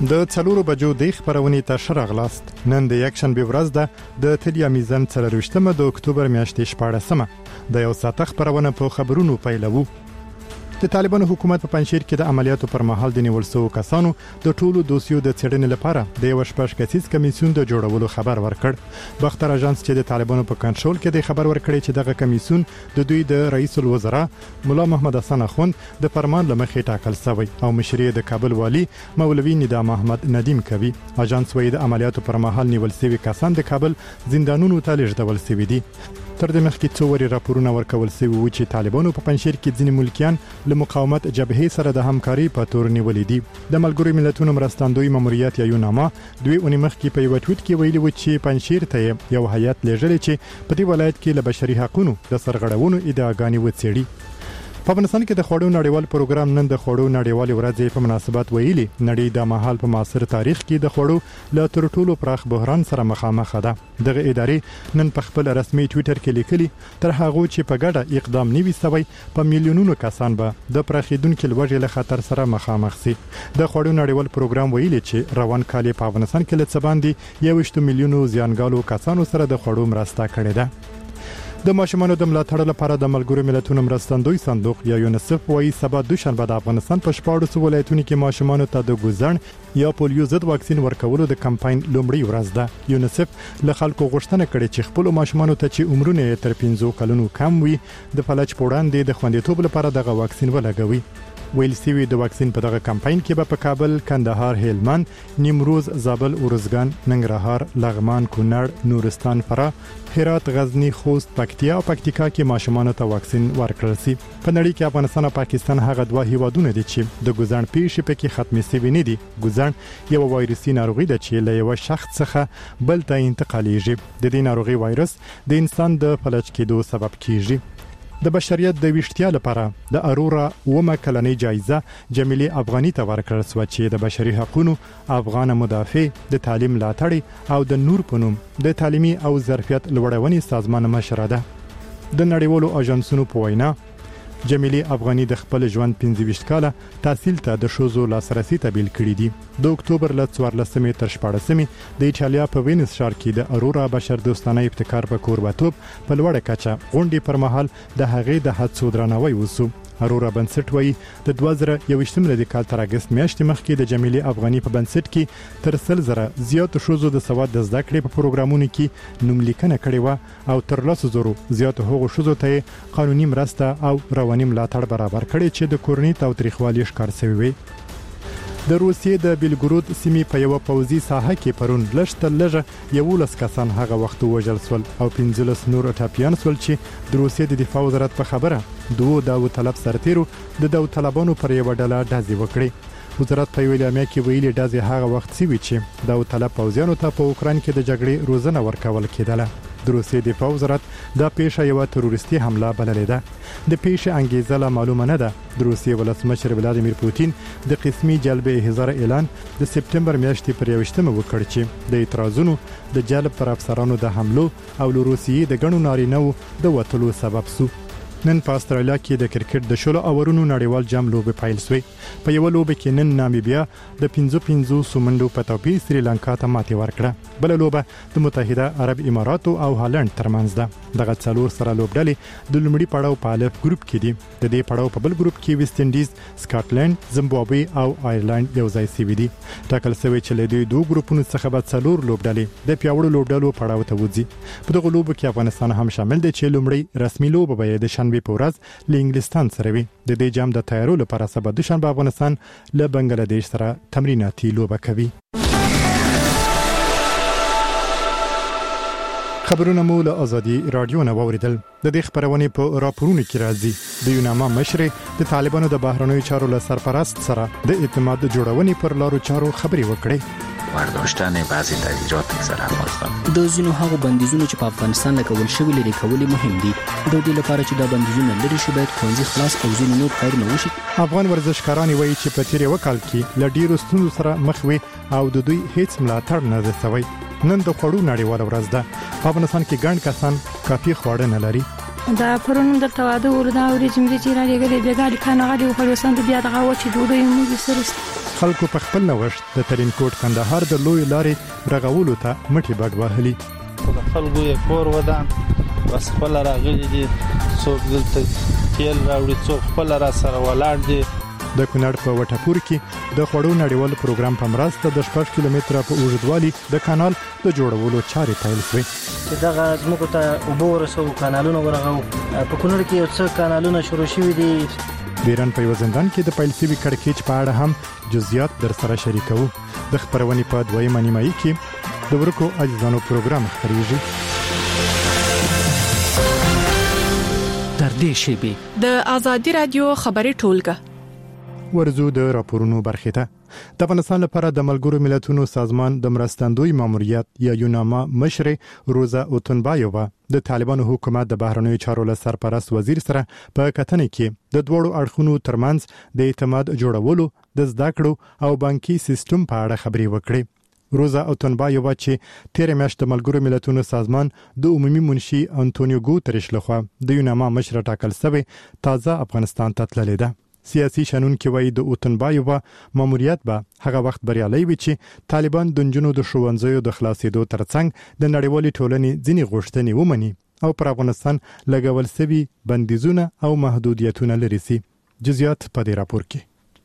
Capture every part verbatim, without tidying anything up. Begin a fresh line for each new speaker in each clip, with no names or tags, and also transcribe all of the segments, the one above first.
د څلورو بجو د خبرونې ته ښه راغلاست. نن د یکشنبې ورځ ده د تلویزیون څلرویشتمه د اکتوبر میاشتې شپاړسمه. د یو ساعت خبرونه په خبرونو پیلوو. د طالبانو حکومت په پنځشیر کې د عملیاتو پر مهال د نیول شوو کسانو د ټولو دوسیو د څېړنې لپاره د یو شپږ کسیز کمیسیون د جوړولو خبر ورکړ. بختر اژانس چې د طالبانو په کنټرول کې د خبر ورکړی چې دغه کمیسیون د دوی د رئیس الوزرا مولا محمد حسن اخوند د فرمان لمخې ټاکل شوی او مشري د کابل والی مولوی ندام احمد ندیم کوي. اژانس وايي د عملیاتو پر مهال نیول شوي کسان د کابل زندانونو ته لیږدول شوي دي. تر دې مخکې څو وری راپورونه ورکول شوي وو چې طالبانو په پنځشیر کې ځینې ملکیان له مقاومت جبهې سره د همکاري په تور نیولې دي. د ملګرو ملتونو مرستندوی ماموریت یا یوناما دوی اونۍ مخکې په یو ټویټ کې ویلي و چې پنځشیر ته یو هیئت لیږلی چې په دې ولایت کې له بشري حقوقو د سرغړونو ادعاګانې وڅېړي. په افغانستان کې د خوړو نړیوال پروګرام نن د خوړو نړیوال ورځې په مناسبت ویلي نړۍ د مهال په معاصر تاریخ کې د خوړو له تر ټولو پراخ بحران سره مخامخ ده. دغه ادارې نن په خپل رسمي ټویټر کې لیکلي تر هغه چې په ګډه اقدام نیوي سوی په میلیونونو کسان به د پراخیدونکو لوږې له خطر سره مخامخ شي. د خوړو نړیوال پروګرام ویلي چې روان کال په افغانستان کې لڅ باندې یو میلیونو زیانګالو کسانو سره د خوړو مرسته کړې ده. د ماشومانو د ملاتړ لپاره د ملګرو ملتونو مرستندوی صندوق یا یونیسف وايي سبا دوشنبه د افغانستان په شپاړسو ولایتونو کې ماشومانو ته د ګوزن یا پولیو ضد واکسین ورکولو د کمپاین لومړی ورځ ده. یونیسف له خلکو غوښتنه کړې چې خپل ماشومانو ته چې عمرونه تر پنځو کلونو کم وي د فلج په وړاندې د خوندیتوب لپاره دغه واکسین ولګوي. ویل سوي د واکسین په دغه کمپاین کې به په کابل، کندهار، هلمند، نیمروز، زابل، ارزګان، ننګرهار، لغمان، کونړ، نورستان، فراه، هرات، غزنی، خوست، پکتیا او پکتیکا کې ماشومانو ته واکسین ورکړل شي. په نړۍ کې افغانستان او پاکستان هغه دوه هیوادونه دي چې د ګوزن پیښې پکې ختمې شوي نه دي. ګوزن یو وایرسي ناروغي ده چې له یو شخص څخه بل ته انتقالیږي. د دې ناروغي وایرس د انسان د فلج کېدو سبب کیږي. د بشریت د ویشتیا لپاره د ارورا ومه کلنۍ جایزه جمیلې افغاني ته ورکړل شو چې د بشري حقوقو افغان مدافع د تعلیم ملاتړ او د نور په نوم د تعلیمي او ظرفیت لوړونې سازمان مشره ده. د نړیوالو اژانسونو په وینا جمیلې افغاني د خپل ژوند پنځه ویشت کاله تحصیل ته د شوزو لاسرسي ته بیل کړی دي. د اکتوبر ل څوارلسمې تر شپاړسمې د ایټالیا په وینس ښار کې د ارورا بشر دوستانه ابتکار په کوربتوب په لوړه کچه غونډې پر مهال د هغې د هڅو درناوی وسو. ارورا بنسټ وایي د دوه زره یوویشتم کال تر اګست میاشتې مخکې د جمیلې افغاني په بنسټ کې تر سل زره زیات شوزو د سواد د زده کړې په پروګرامونو کې نوملیکنه کړې و او تر لس زره زیات هغو شوزو ته قانوني مرسته او رواني ملاتړ برابر کړي چې د کورنۍ تاوتریخوالي ښکار شوی وي. د روسیې د بیلګرود سیمې په یو پوځي ساحه کې پرون لږ لږه یولس کسان هغه وخت وژل شول او پنځلس نور ټاپیان شول چې د روسیې د دفاع وزارت په خبره دوه داو طلب سرتیرو د داو طلبانو پر یو ډله ډازې وکړي. وزارت په ویلي امیا کې ویلي ډازې هغه وخت سوي چې داو طلب پوځیانو ته په اوکران کې د جګړې روزنه ورکول کېدله. د روسیې دفاع وزارت دا پیښه یو تروریستي حمله بللې ده. د پیښې انګیزه لا معلومه نه ده. د روسیې ولسمشر ولادیمیر پوتین د قسمي جلب احضار اعلان د سپټمبر میاشتې پر یوویشتمه وکړ چې د اعتراضونو د جلب پر افسرانو د حملو او له روسیې د ګڼو نارینه‌و د وټلو سبب سو. نن په استرالیا کې د کرکټ د شلو اورونو نړیوال جام لوبه پیل شوې. په یو لوبه کې نن نامیبیا د پنځه پنځه سومندو په توپیر سریلانکا ته ماتې ورکړه. بل لوبه د متحده عرب اماراتو او هالند ترمنځ ده. دغه څلور سره لوبډلې د لومړي پړاو په الف ګروپ کې دي. د دې پړاو په بل ګروپ کې ویسټ انډیز، سکاټلند، زیمبابوې او آیرلند یو ځای شوي دي. ټاکل شوی چې له دې دوه ګروپونو څخه به څلور لوبډلې د پیاوړو لوبډلو پړاو ته وځي. په دغه لوبو کې افغانستان هم شامل دی چې لومړی رسمي لوبه به د شنبه په ورځ له انګلستان سره وي. د دې جام د تیارولو لپاره سبا دوشنبه افغانستان له بنگلاديش سره تمریناتي لوبه کوي. خبرونه مو له ازادي رادیو نه واوریدل. د دې خبرونه په راپورونو کې راځي. د یوناما مشر د طالبانو د بهرنیو چارو له سرپرست سره د اعتماد جوړونې پر لارو چارو خبري وکړي.
برداشتن بعضی تغییرات در افغانستان.
د ځینو هغو بندیزونو چې په افغانستان لګول شوي لري کول مهم دي. د دې لپاره چې دا بندیزونه لري شي باید ښوونځي خلاص او ځینې نور کارونه وشي.
افغان ورزشکاران وایي چې په تیر یو کال کې له ډیرو ستونزو سره مخ وي او د دوی هیڅ ملاتړ نه شوی. نن د خوړو نړیواله ورځ ده. په افغانستان کې ګڼ کسان کافي خواړه نه لري.
دا پرون د تواده وردا او رجیم دي چې را لګلې بیګاری کانه غړي او خلوسان د بیا دغه و چې ډوډۍ موږ سره
خلکو په خپل نوښت د ترینکوټ کندهار د لوی لارې رغولو ته مټي بډ وهلي.
د خلکو یې کور ودان بس خپل راغلي دي، څوک دلته تیل راوړي، څوک خپل را سره ولاړ دي.
د کونړ په وټپور کې د خوړو نړیوال پروګرام په مرسته د شپږ کیلومتره په اوږدوالي د کانال د جوړولو چارې پیل شوې.
دغه زموږ ته اوبه ورسو، کانالونه ورغو. په کونړ کې یو څه کانالونه شروع شوي دي.
بیرن په وزندان کې د پیل شوي کړکېچ په اړه هم جزئیات در سره شریکو. د خبرونې په دویمه نیمایي کې د ورکو عزیزانو پروګرام خبريږي.
تر دې شیبې
د آزادي رادیو خبري ټولګه
ورزو د راپورونو برخه ته. د افغانستان لپاره د ملګرو ملتونو سازمان د مرستندوی ماموریت یا یوناما مشر روزا اوتنبایووا د طالبانو حکومت د بهرنیو چارو له سرپرست وزیر سره په کتنې کې د دوړو اړخونو ترمنځ د اعتماد جوړولو، د زده کړو او بانکي سیستم په اړه خبرې وکړې. روزا اوتنبایووا چې تیر میاشت د ملګرو ملتونو سازمان د عمومي منشي انټونیو ګوتریش لخوا د یوناما مشر ټاکل شوی تازه افغانستان ته تللی ده. سیاسي شنونکي وایي د اوتنبایووا ماموریت به هغه وخت بریالي وي چې طالبان د نجونو د ښوونځیو د خلاصېدو ترڅنګ د نړیوالې ټولنې ځینې غوښتنې ومني او پر افغانستان لګول شوي بندیزونه او محدودیتونه لري سي. جزئیات په دې راپور کې.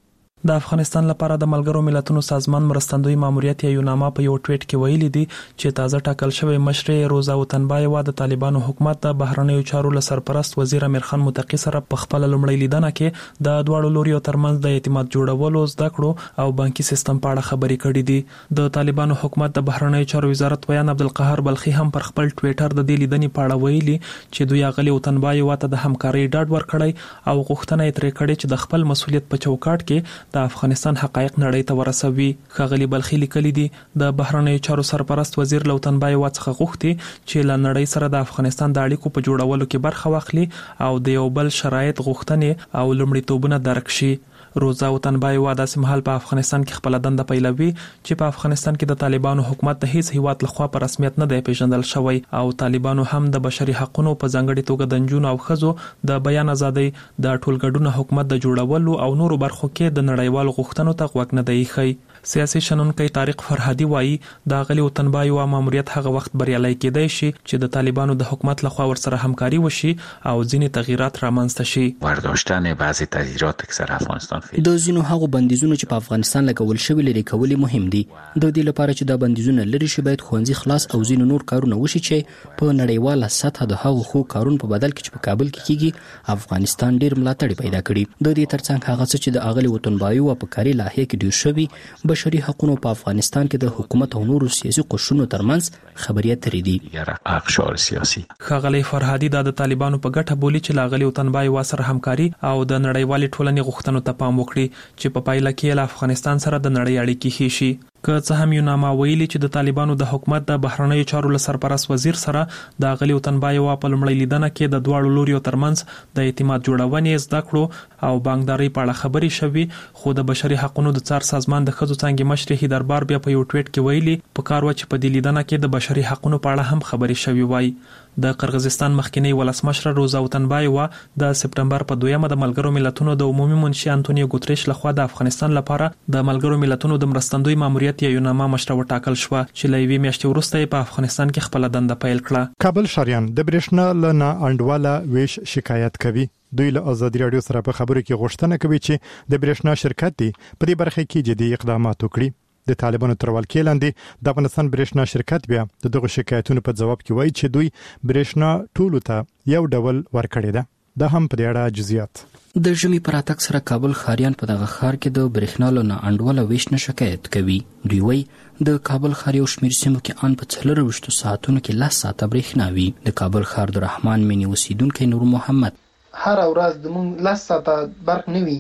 د افغانستان لپاره د ملګرو ملتونو سازمان مرستندوی ماموریت یا یوناما په یو ټویټ کې ویلي دي چې تازه ټاکل شوی مشر روزا اوتنبایووا د طالبانو حکومت د بهرنیو چارو له سرپرست وزیر امیر خان متقی سره په خپل لومړی لیدنه کې د دواړو لوريو ترمنځ د اعتماد جوړولو، زده کړو او بانکي سیستم په اړه خبرې کړې دي. د طالبانو حکومت د بهرنیو چارو وزارت ویان عبدالقهار بلخي هم پر خپل ټویټر د دې لیدنې په اړه ویلي چې دوی اغلی اوتنبایووا ته د همکارۍ ډاډ ورکړی او غوښتنه یې ترې کړې چې د خپل مسولیت په چوکاټ کې د افغانستان حقایق نړۍ ته ورسوي. ښاغلي بلخي لیکلي دي د بهرنیو چارو سرپرست وزیر له اوتنبایووا څخه غوښتي چې له نړۍ سره د افغانستان د اړیکو په جوړولو کې برخه واخلي او د یو بل شرایط، غوښتنې او لومړیتوبونه درک شي. روزا اوتنبایووا د سیمهال په افغانستان کې خپل دنده پیلوي چې په افغانستان کې د طالبانو حکومت د هیڅ هیواد لخوا په رسمیت نه دی پیژندل شوی او طالبانو هم د بشري حقوقو په ځانګړي توګه د نجونو او ښځو د بیان ازادۍ، د ټولګډون حکومت د جوړولو او نورو برخو کې د نړیوالو غوښتنو ته غوږ نه دی ایښی. سیاسي شنونکی طارق فرهادي وایي د غلی اوتنبایووا ماموریت هغه وخت بریالي کېدای شي چې د طالبانو د حکومت لخوا ورسره همکاري وشي او ځینې تغییرات رامنځته شي.
برداشتن بعضی تغییرات که سر افغانستان فعلا
د ځینو هغو بندیزونو چې په افغانستان لګول شوي لري کول مهم دي. د دې لپاره چې دا بندیزونه لري شي باید ښوونځي خلاص او ځینو نور کارونه وشي چې په نړیواله سطح د هغو خو کارونو په بدل کې چې په کابل کې کیږي افغانستان ډیر ملاتړ پیدا کړي. د دې ترڅنګ هغه څه چې د اغلی اوتنبایووا په کاري لایحه کې ډیر شوي بشري حقوقو په افغانستان کې د حکومت او نورو سیاسي قشرونو ترمنځ خبرې اترې دي.
اقشار سیاسي
ښاغلي فرهادي د طالبانو په ګټه بولی چې لاغلي اوتنبایووا سره همکاري او د نړیوالې ټولنې غوښتنو ته پام وکړي چې په پایله کې له افغانستان سره د نړۍ اړیکې ښې شي. که څه هم یوناما ویلي چې د طالبانو د حکومت د بهرنیو چارو له سرپرست وزیر سره د غلی اوتنبایووا په لومړی لیدنه کې د دواړو لوريو ترمنځ د اعتماد جوړونې، زده کړو او بانکداري په اړه خبرې شوي، خو د بشري حقوقو د څار سازمان د ښځو څانګې مشر هیدربار بیا په یو ټویټ کې ویلي په کار و چې په دې لیدنه کې د بشري حقوقو په اړه هم خبرې شوي وای. د قرغیزستان مخکنی ولسمشر روزا اوتنبایووا د سپټمبر په دویمه د ملګرو ملتونو د عمومي منشي انټونیو ګوتریش لخوا د افغانستان لپاره د ملګرو ملتونو د مرستندوی ماموریت یا یوناما مشر وټاکل شو چې له یوې میاشتې وروسته په افغانستان کې خپل دنده پیل کړه.
کابل شریان د برېښنا لنا انډواله ویش شکایت کوي. دوی له آزادي رادیو سره په خبرو کې غوښتنه کوي چې د برېښنا شرکت دی په دې برخه کې جدي اقدامات وکړي. د طالبانو تر ولکې لاندې د افغانستان برېښنا شرکت بیا د دغه شکایتونو په جواب کې وایي چې دوی برېښنا ټولو ته یو ډول ورکړي ده. دا هم په دې اړه جزئیات.
د ژمي پر اتک سره کابل ښاریان په دغه ښار کې د برېښنا له انډواله ویش نه شکایت کوي. دوی وایي د کابل ښار یو شمېر سیمو کې ان په څلرویشتو ساعتونو کې لس ساعته برېښنا وي. د کابل ښار د رحمان مینی اوسیدونکی نور محمد
هر ورځ د مونږ لس ساعته برق نه وي.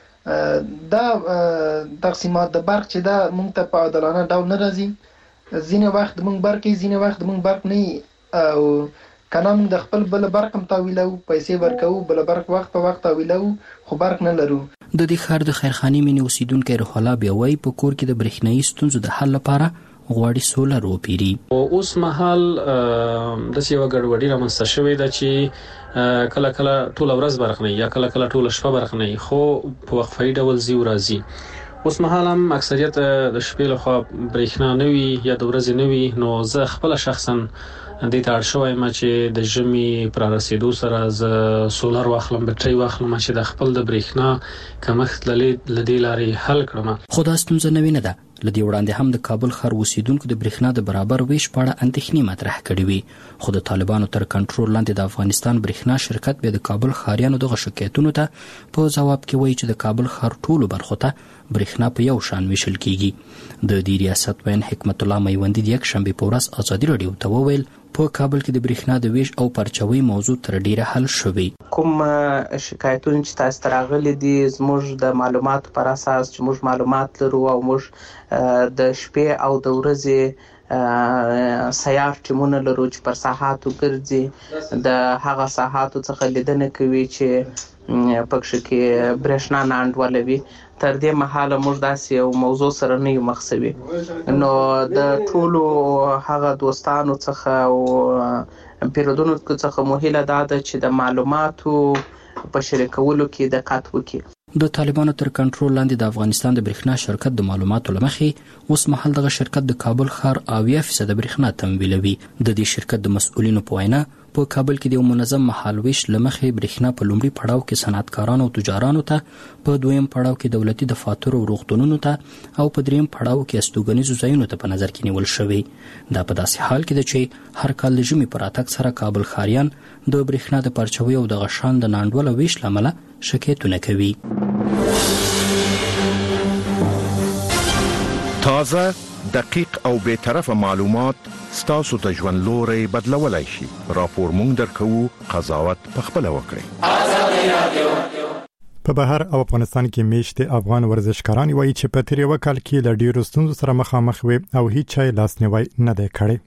دا تقسیمات د برق چې دا مونږ ته په عادلانه ډول نه راځي. ځینې وخت مونږ برق یې ځینې وخت مونږ برق نه او کنه مونږ د خپل بل برق هم تاویلو، پیسې ورکوو، بل برق وخت په وخت تاویلو، خو برق نه لرو.
د دې ښار د خیرخانې مینې اوسیدونکی روح الله بیا وایي په کور کې د برېښنایي ستونزو د حل لپاره غواړي سولر وپیري.
اوس مهال د سیوا ګډوډي رامنځته شوې ده چې کله کله ټول ورځ برق نه یا کله کله ټول شپه برق نه، خو په وقفه‌ای ډول زی ورځي اوس مهال هم اکثریت د شپې لخوا برېښنا نه وي یا د ورځې نه وي، نو زه خپل شخصا د دې اړ شوی ما چې د ژمي پر رسیدو سره ز سولر واخلم، بیټرۍ واخلم چې د خپل د برېښنا کمښت لدې لارې حل کړم.
خو دا ستونزه نوې نه ده. لدې وړاندې هم د کابل ښار اوسیدونکو د برېښنا د برابر ویش په اړه اندېښنې مطرح کړې وي، خو د طالبانو تر کنټرول لاندې د افغانستان برېښنا شرکت به د کابل ښاریانو دغه شکایتونو ته په جواب کې وایي چې د کابل ښار ټولو برخو ته برېښنا په یو شان ویشل کیږي. د دې ریاست وین حکمت الله میوندي د یک شنبه په ورځ ازادي رادیو ته وویل په کابل کې د برېښنا د ویش او پرچاوي موضوع تر ډیره حل شوی.
کوم شکایتونه چې تاسو تراغلي دي زموږ د معلوماتو پر اساس چې موږ معلومات لرو او موږ د شپې او د ورځې سیار ټیمونه لرو چې پر ساحاتو ګرځي، د هغه ساحاتو څخه لیدنه کوي چې پکښ کې برېښنا نه انډولوي. تر دې مهاله موږ داسې یو موضوع سره نه یو مخ شوي، نو د ټولو هغه دوستانو څخه او پیرودونکو څخه مو هیله ده چې د معلوماتو په شریکولو کې دقت وکړي.
د طالبانو تر کنټرول لاندې د افغانستان د برېښنا شرکت د معلوماتو لمخې اوس مهال دغه شرکت د کابل ښار اویا فیصد برېښنا تمویلوي. د دې شرکت د مسؤلینو په وینا په کابل کې د یو منظم مهالویش لمخې برېښنا په لومړي پړاو کې صنعتکارانو او تجارانو ته، په دویم پړاو کې دولتي دفاتر او روغتونونو ته، او په دریم پړاو کې استوګنیزو ځایونو ته په نظر کې نیول شوی. دا په داسې حال کې ده چې هر کال د ژمي پر راتګ سره کابل ښاریان د برېښنا د پرچاوي او د غشان د ناانډوله ویش له امله شکایتونه کوي.
تازه، دقیق او بے طرفه معلومات ستاسو د ژوند لوري بدلولای شي. راپور مونږ درکوو، قضاوت پخپله وکړئ.
په بهر او افغانستان کې میشت افغان ورزشکاران وایي چې په تیر وکال کې له ډیرو ستونزو سره مخامخ وي او هیڅ چا لاسنیوي نه دی کړی.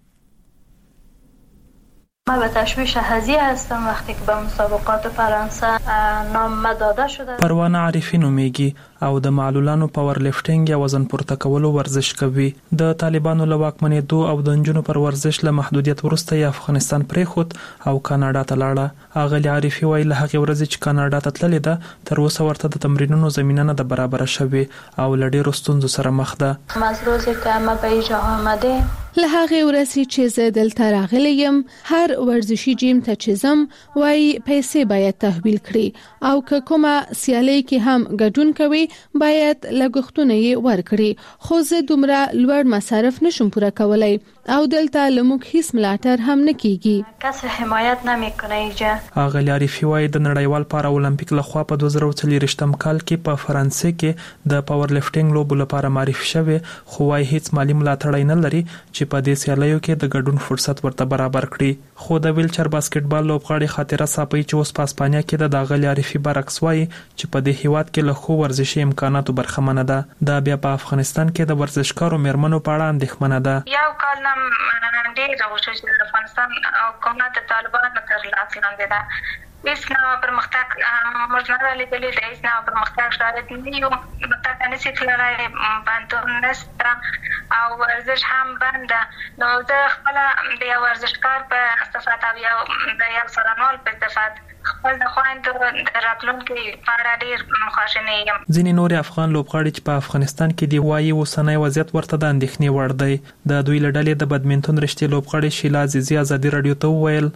من به تشویش هزی هستم وقتی که به مسابقات فرانسه نام داده شده.
پروانه عارفی نومیږي او د معلولانو پاور لیفټینګ یا وزن پورته کولو ورزش کوي. د طالبانو له واکمنېدو او د نجونو پر ورزش له محدودیت وروسته یې افغانستان پرېښود او کاناډا ته لاړه. اغلی عارفی وایي له هغې ورځې چې کاناډا ته تللې ده تر اوسه ورته د تمرینونو زمینه نه ده برابره شوې او له ډېرو ستونزو سره مخ ده.
از روزی که ما به اینجا آمده
له هغې ورځې چې زه دلته راغلی یم هر ورزشي جیم ته چې ځم وایي پیسې باید تحویل کړي او که کومه سیالۍ کې هم ګډون کوي باید لګښتونه یې ورکړي، خو زه دومره لوړ مصارف نشم پوره کولی او دلته له موږ هیڅ ملاتړ هم نه کیږي.
کس حمایت نمیکنه اینجا.
اغلی عارفی وایي د نړیوال پارا اولمپیک لخوا په دوه زره څلوېښتم کال کې په فرانسې کې د پاور لیفټینګ لوبو لپاره معرفي شوی، خو وایي هیڅ مالی ملاتړ نه لري چې په دې سیالیو کې د ګډون فرصت ورته برابر کړي. خو د ویلچر باسکټبال لوبغاړي خاطره صاپي چې اوس په اسپانیا کې د اغلی عارفی برعکس وایي چې په دې هیواد کې له خو ورزشي امکاناتو برخمنه ده. دا بیا په افغانستان کې د ورزشکارو میرمنو په اړه اندېښمنه ده.
یو کال نم ډېر راوښه چې د افغانستان حکومت د طالبانو تر لاس لاندې ده. هیڅ نوع پرمختګ موږ نه لیدلی دی، هیڅ نوع پرمختګ شاید نه یو متأ نشي تللی، بندون نشته او ورزش هم بند ده. نو زه خپل د یو ورزشکار په صفت او یو د یو څارنوال په صفت خپل د خویندو د راتلونکي په اړه ډېر خواشینی یم.
ځینې نور افغان لوبغاړي چې په افغانستان کې دی وایي اوسنی وضعیت ورته د اندېښنې وړ دی. د دوی له ډلې د بدمنټون رشتې لوبغاړي شیلا عزیزي ازادي رادیو ته وویل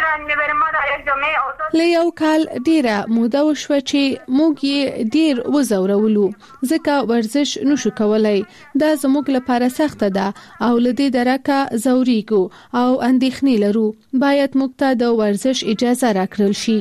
له یو کال ډیره موده وشوه چې موږ یې ډیر وزورولو ځکه ورزش نشو کولای. دا زموږ لپاره سخته ده او له دې درکه زوریږو او اندېښنې لرو. باید موږ ته د ورزش اجازه راکړل شي.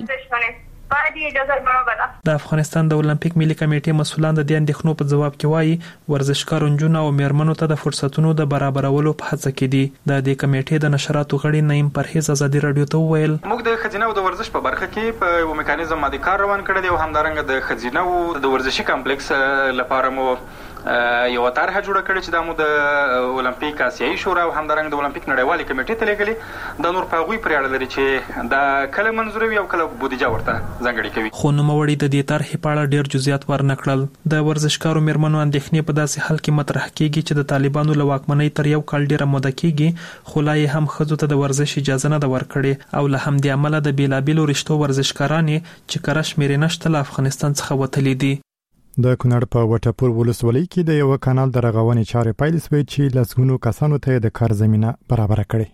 د افغانستان د اولمپیک ملي کمیټې مسولان د دې اندېښنو په ځواب کې وایي ورزشکارو نجونو او میرمنو ته د فرصتونو د برابرولو په هڅه کې دي. د دې کمیټې د نشراتو غړي نعیم پرهیز ازادي رادیو ته وویل
موږ د خزینه او د ورزش په برخه کې په یو میکانیزم باندې کار روان کړی دی او همدارنګه د خزینه او د ورزشي کمپلیکس لپاره مو یو طرحه جوړه کړې چې د مو د اولمپیک آسیایي شورا او همدارنګه د اولمپیک نړیوالې کمیټې ته لېږلي. د نور په هغوی پرې اړه لري چې دا کله منظوروي او کله بودیجه ورته ځانګړې کوي.
خو نوموړي د دې طرحې په اړه ډېر جزئیات ورنه کړل. د ورزشکارو میرمنو اندېښنې په داسې حال کې مطرح کیږي چې د طالبانو له واکمنۍ تر یو کال ډېره موده کیږي، خو لا یې هم ښځو ته د ورزش اجازه نه ده ورکړې او له همدې امله د بېلابېلو رشتو ورزشکارانې چې کره شمېرې نشته له افغانستان څخه وتلي دي.
د کونړ په وټپور ولسوالۍ کې د یو کانال د رغونې چارې پیل شوې چې لسګونو کسانو ته د کار زمينه برابر کړي.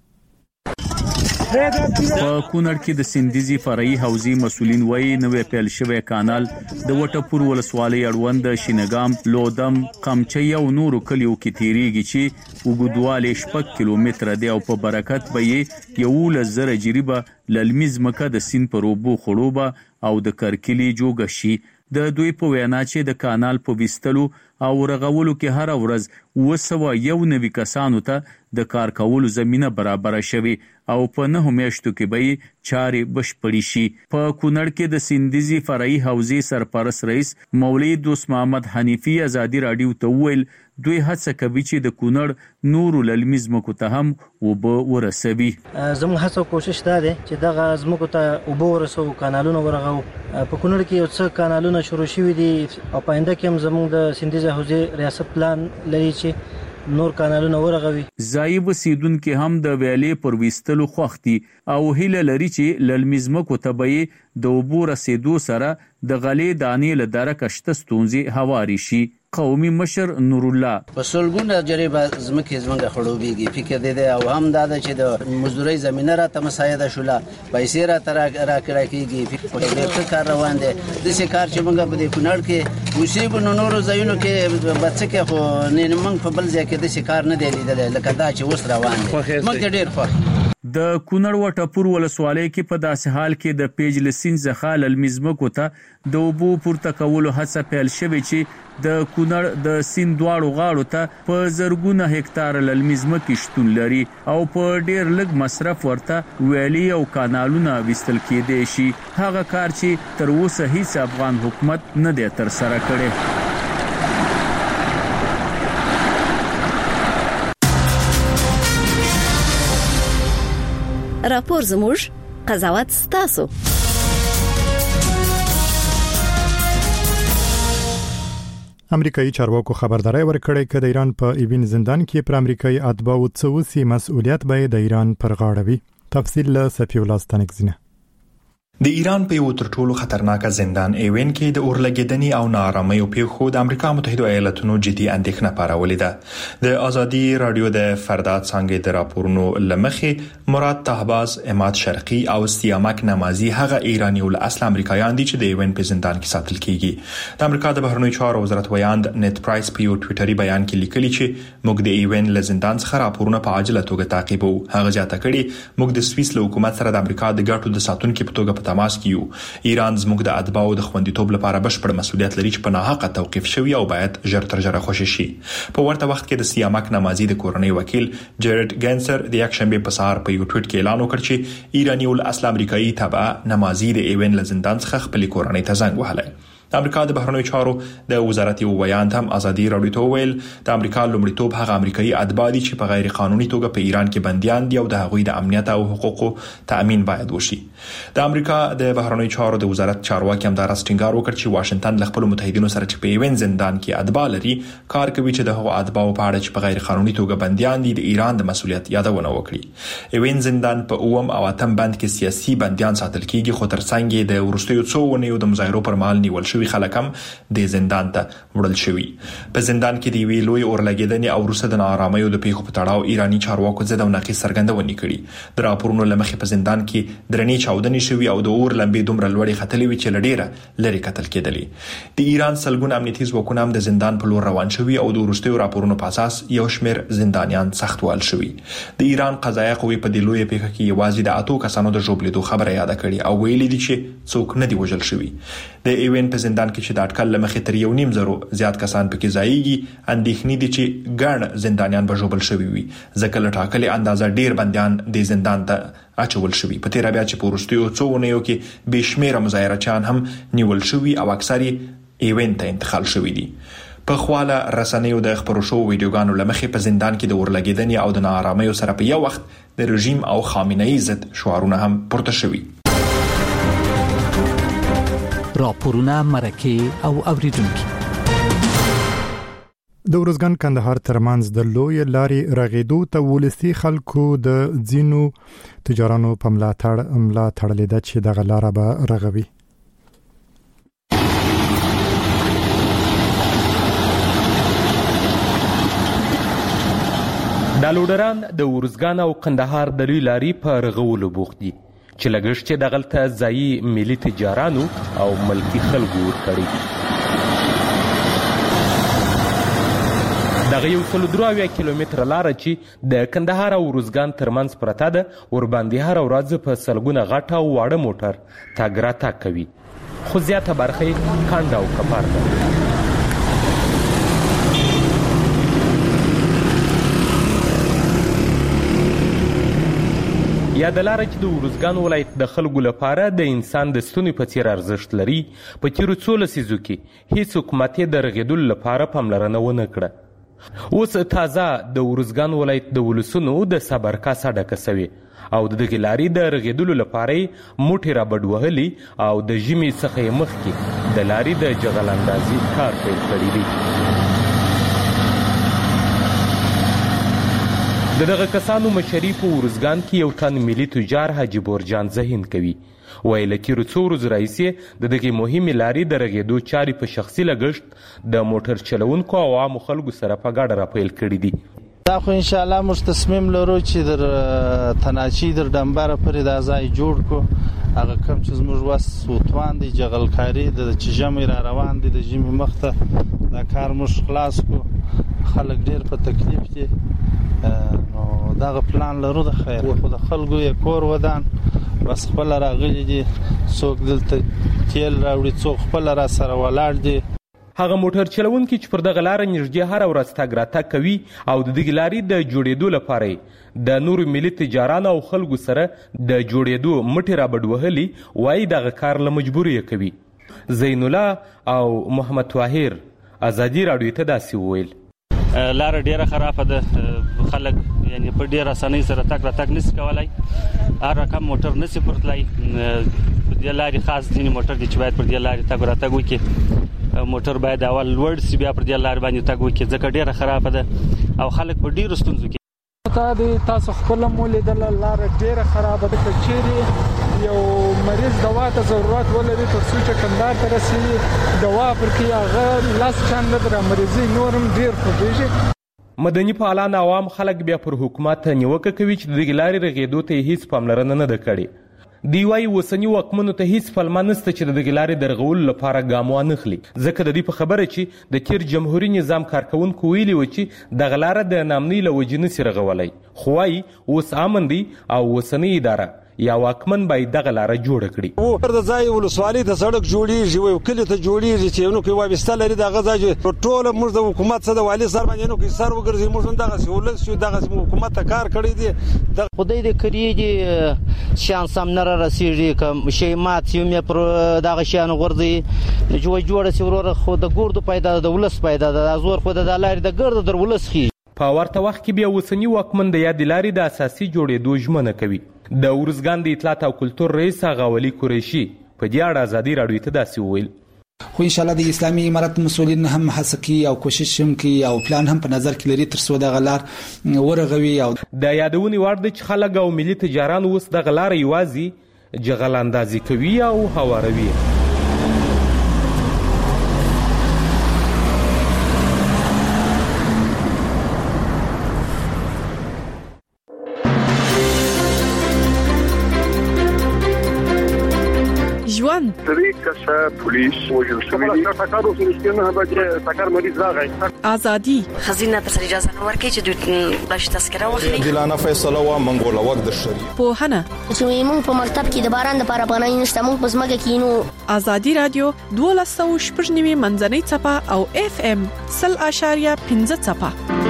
په کونړ کې د سندیزي فرعي حوزې مسولین وایي نوې پیل شوی کانال د وټپور ولسوالۍ اړوند شینګام، لودم، قمچي او نورو کلیو کې تیریږي چې وګړواله شپږ کیلومتره دی او په برکت به یې یو لزر جریبه للمیز مکه د سین پر اوبو خړوبه او د کرکلی جوګ شي. د دوی په وینا چې د کانال په وستلو او رغولو کې هر ورځ وسو یو نوي کسانو ته د کار کولو زمينه برابر شوي او په نه میاشتو کې به چارې بشپړې شي. په کونړ کې د سندیزي فرعي حوزې سرپرست رئیس مولوی دوست محمد حنیفی ازادي رادیو ته ویل دوی هڅه کوي چې د کونړ نورو للمیز مکو ته هم وبو ورسوي.
زموږ هڅه کوشش دا دی چې دغه زموږ ته وبو ورسو، کانالونه ورغو. په کونړ کې یو څه کانالونه شروع شوي دي او پاینده کې هم زموږ د سندیزي حوزې ریاست پلان لري چې نور کانالونه ورغوي.
زایب سیدونکو هم د ویلې پر وستلو خوختي او هیله لري چې للمیزمکو تبعی د وبو رسیدو سره د غلې دانې له درکه شته ستونزې هواري شي. قومي مشر نور الله
په سلګونه جریبه زمکه زمنګ خړوبېږي. فکر دې او هم دا چې د مزدوري زمينه را ته مساعده شوله، پیسې را تر را کړه کېږي. په دې کار روان دي. د څه کار چې موږ په دې کونړ کې مصیبت نورو ځایونو کې بچکه خو نه موږ په بل ځای کې د څه کار نه دی لیدل لکه دا چې وس روان دي. موږ ډېر خوښ.
د کونړ وټپور ولسوالۍ کې په داسې حال کې د پیج لسین ځخه للمیزمکو ته د وبو پورته کولو هڅه پیل شوې چې د کونړ د سین دواړو غاړو ته په زرګونه هکتار للمیزمکې شتون لري او په ډیر لږ مصرف ورته ویلي او کانالونه وستل کېدي شي. هغه کار چې تر اوسه هیڅ افغان حکومت نه دی تر سره کړی.
راپور زموږ، قضاوت ستاسو.
امریکایي چارواکو خبرداري ورکړې چې د ایران په ایوین زندان کې پر امریکایي اتباعو څوسي مسؤلیت به د ایران پر غاړه وي. تفصیل له سفی الله ستنګزنه.
د ایران په یو تر ټولو خطرناک زندان ایوین کې د اورلګیدنې او ناارامۍ پیښو د امریکا متحده ایالاتونو جدي اندېښنه پارولې ده. د ازادي رادیو د فردات څنګه د راپورونو لمخې مراد طهباز، اماد شرقي او سیامک نمازي هغه ایرانی ول اصل امریکایان دي چې د ایوین په زندان کې ساتل کیږي. د امریکا د بهرنیو چارو وزارت ویاند نت پرایس په یو ټوئیټري بیان کې لیکلي چې موږ د ایوین له زندان څخه راپورونه په عاجله توګه تعقیبو. هغه ځاته کړي موږ د سویس له حکومت سره د امریکا د ګټو د ساتونکو په توګه تماس کیو. ایران زموږ د اتباعو د خوندیتوب لپاره بشپړ مسؤلیت لري چې په ناحقه توقيف شوی او باید ژر تر ژره خوشی شي. په ورته وخت کې د سیامک نمازي د کورنۍ وکیل جیرد ګنسر د یک شنبه په سهار په یو ټویټ کې اعلان وکړ چې ایرانی ول اصل امریکایي تبع نمازي د ایوین له زندان څخه خپل کورنۍ ته زنګ وهلی. د امریکا د بهرنیو چارو د وزارت یو بیان هم ازادي رادیو ته ویل د امریکا لومړیتوب هغه امریکایي اتباع دي چې په غیر قانوني توګه په ایران کې بنديان دي او د هغوی د امنیت او حقوقو تأمین باید وشي. د امریکا د بهرنیو چارو د وزارت چارواکي هم دا راستنګار وکړ چې واشنگټن له خپل متحدینو سره چې په ایوین زندان کې اتباع لري کار کوي چې د هغو اتباع په اړه چې په غیر قانوني توګه بنديان دي د ایران د مسؤلیت یادونه وکړي. ایوین زندان په اوم او اتم بند کې سیاسي بنديان ساتل کیږي خو ترڅنګ د ورستیو څو ونیو د مظاهرو پر مهال نیول شوی خلک هم د زندان ته وړل شوی. په زندان کې دی وی لوی اورلګیدنې او روسه د ناارامۍ د پیښو په تړاو ایرانی چارواکو زده او نقیص څرګندونې کړي. د راپورونو لمخې په زندان کې درنې چاودنې شوی او د اور لمبې دومره لوړې خطلې وی چې لډیره لري قتل کېدلې. د ایران سلګون امنیتي ځواکونه هم د زندان په لور روان شوی او د ورستیو راپورونو په اساس یو شمېر زندانیان سختوال شوی. د ایران قضایه قوې په دې لوی پیښه کې یوازې د اتو کسانو د ژوبلیدو خبره یاد کړي او ویلي دي چې څوک نه دی وژل شوی. د ایوین په زندان کې چې د اټکل لمخې تر یو نیم زرو زیات کسان پکې ځایږي. اندېښنې دي چې ګڼ زندانیان به ژوبل شوي وي ځکه له ټاکلې اندازه ډیر بنديان د زندان ته اچول شوي. په تیر بیا چې په وروستیو څو ونیو کې بې شمیره مظاهرچیان هم نیول شوي او اکثر ایوین ته انتقال شوي دي. په خواله رسنیو د خبرو شو ویډیوګانو لمخې په زندان کې د ورلګیدنې او د ناارامۍ سره په یو وخت د رژیم او خامنه‌ای ضد شعارونه هم پورته شوي.
راپورونه مرکه او اوریدونکو
د ورځګان کندهار ترمنځ د لوی لارې رغیدو ته ولسی خلکو د ځینو تجارانو په ملاتړ ملاتړ لیدل چې د غلاره به رغوي.
دا لوډران د ارزګان او قندهار د لوی لاري په رغولو بوخت دي چې لګښت یې دغلته ځایي ملي تجارانو او ملکي خلکو ورکړي. دغه یو سل درې اویا کیلومتره لاره چې د کندهار او ارزګان ترمنځ پرته ده، ورباندې هره ورځ په سلګونه غټ او واړه موټر تګ راتګ کوي، خو زیاته برخه یې کانډه او کپار ده. یا د لاره چې د ارزګان ولایت د خلکو لپاره د انسان د ستوني په څیر ارزښت لري، په تیرو څو لسیزو کې هیڅ حکومت یې د رغېدلو لپاره پاملرنه ونه کړه. اوس تازه د ارزګان ولایت د ولسونو د صبر کاسه ډکه سوې او د دغې لارې د رغېدلو لپاره یې موټې رابډ وهلي او د ژمي څخه یې مخکې د لارې د جغل اندازي کار پیل کړی دی. د دغه کسانو مشري په ارزګان کې یو تن ملي تجار حاجي بورجان ذهین کوي. وایي له تېرو څو ورځو راهیسې د دغې مهمې لارې د رغېدو چارې په شخصي لګښت د موټر چلونکو او عامو خلکو سره په ګډه راپیل کړي دي.
دا خو انشاءالله موږ تصمیم لرو چې در تناچي در ډمبره پورې دا ځای جوړ کړو. هغه کوم چې زموږ وس سوتوان دی جغلکاري د چې ژمی را روان دی د ژمي مخته دا کار موږ خلاص کړو. خلک ډېر په تکلیف دي، نو دغه پلان لرو د خیر خو د خلکو یې کور ودان بس خپل راغلي دي، څوک دلته تیل راوړي څوک خپل را سره ولاړ دي.
هغه موټر چلونکي چې پر دغه لاره نږدې هره ورځ تګ راتګ کوي او د دغې لارې د جوړېدو لپاره د نورو ملي تجارانو او خلکو سره د جوړېدو مټې رابډ وهلي، وایي دغه کار له مجبوري یې کوي. زین الله او محمد طاهر ازادي راډیو ته داسې وویل:
لاره ډیره خرابه ده، خلک یعنی په ډیره اسانۍ سره تګ راتګ نشي کولای، هر رقم موټر نشي پورتلای. په دې لارې خاص ځینې موټر دي چې باید پر دې لارې تګ راتګ وکړي، موټر باید اول لوړ سي بیا پر دې لارې باندې تګ وکړي ځکه ډیره خرابه ده او خلک په ډیرو ستونزو کې.
تاسو خپل مولې د لاره ډیره خرابه ده، کچېری یو مریض دوا ته ضرورت ولري تر څو چې کندهار ته رسیږي دوا پرکې هغه لاس چاند در مریضي نورم ډیر خوږي.
مدني فعالان عوام خلک بیا پر حکومت نیوکه کوي چې د دغې لارې رغېدو ته هیڅ پاملرنه نه ده کړې. دوی وایي اوسني واکمنو ته هیڅ پلمه نشته چې د دغې لارې د رغولو لپاره ګام وانخلي، ځکه د دوی په خبره چې د تیر جمهوري نظام کارکوونکو ویلي و چې دغه لاره د ناامنۍ له وجې نشي رغولی، خو وایي اوس امن دی او اوسنۍ اداره یا واکمن باید دغه لاره جوړه کړي.
او پر د ځای ولسوالۍ د سړک جوړیږي او کلی ته جوړیږي چې نو کوي وابسته لري دغه ځای ټول موږ د حکومت سره د والی سره باندې نو کې سر وګرځي موږ دغه سہولت شو دغه حکومت ته کار کړی دی.
د خدای دې کړی دي شان سم نه رسیږي کوم شی مات یو مې پر دغه شان ورځي جوړ جوړ سی ورور خو د ګوردو پیدا د ولس پیدا د زور خو د لارې د ګرد در ولس خي.
په ورته وخت کې بیا اوسني واکمن د یاد لارې د اساسي جوړېدو ژمنه کوي. د ارزګان د اطلاعات او کلتور رئیس غاولي قریشي په دې اړه ازادي راډیو ته داسې وویل:
خو ان شاء الله د اسلامي امارت مسؤلین هم هڅه کوي او کوشش هم کوي او پلان هم په نظر کې لري تر څو د غلار ورغوي. او
د یادونې وړ د خلک او ملي تجاران اوس د غلار یوازې جغل اندازي کوي او هواروي.
ژوند
درې کسه پولیس وژل شوي دي. ټکر وسو نه به ټکر مریض راغی.
ازادي
خزینه ته اجازه نه ورکړي چې دوی بلش تذکره واخلي.
دلانه فیصله وا منګوله وخت د شری
په هنه
چې موږ په مکتب کې د باران د پاره پناه نشته موږ په سمګه کې نو.
ازادي رادیو دولس سوه شپږ نوي منځنۍ چپه او اف ام صفر اشاریه پنځه چپه.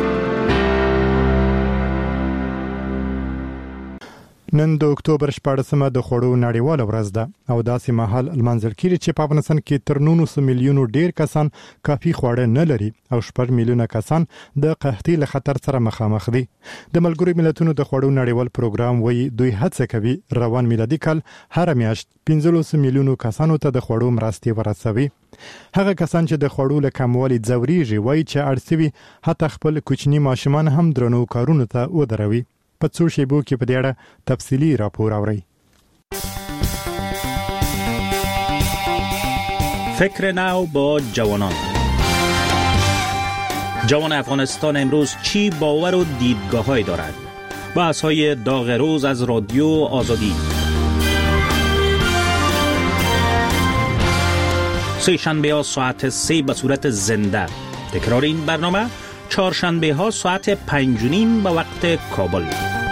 نن د اکتوبر شپاړسمه د خوړو نړیواله ورځ ده او داسې مهال لمانځل کیږي چې په افغانستان کې تر نولس میلیونو ډیر کسان کافي خواړه نه لري او شپږ میلیونه کسان د قحطۍ له خطر سره مخامخ دي. د ملګرو ملتونو د خوړو نړیوال پروګرام وایي دوی هڅه کوي روان میلادي کال هر میاشت پنځلس میلیونو کسانو ته د خوړو مرستې ورسوي. هغه کسان چې د خوړو له کموالي ځوريږي وایي چې اړتوي حتی خپل کوچني ماشومان هم درنو کارونو ته ودروي. په څو شیبو کې په دې اړه تفصیلی راپور اورئ.
فکر نو با جوانان
جوان افغانستان امروز چی باور و دیدگاه‌هایی دارد؟ بحث‌های داغ روز از رادیو آزادی. سه شنبه ها ساعت سه به صورت زنده. تکرار این برنامه چهارشنبه ها ساعت پنج و نیم به وقت کابل.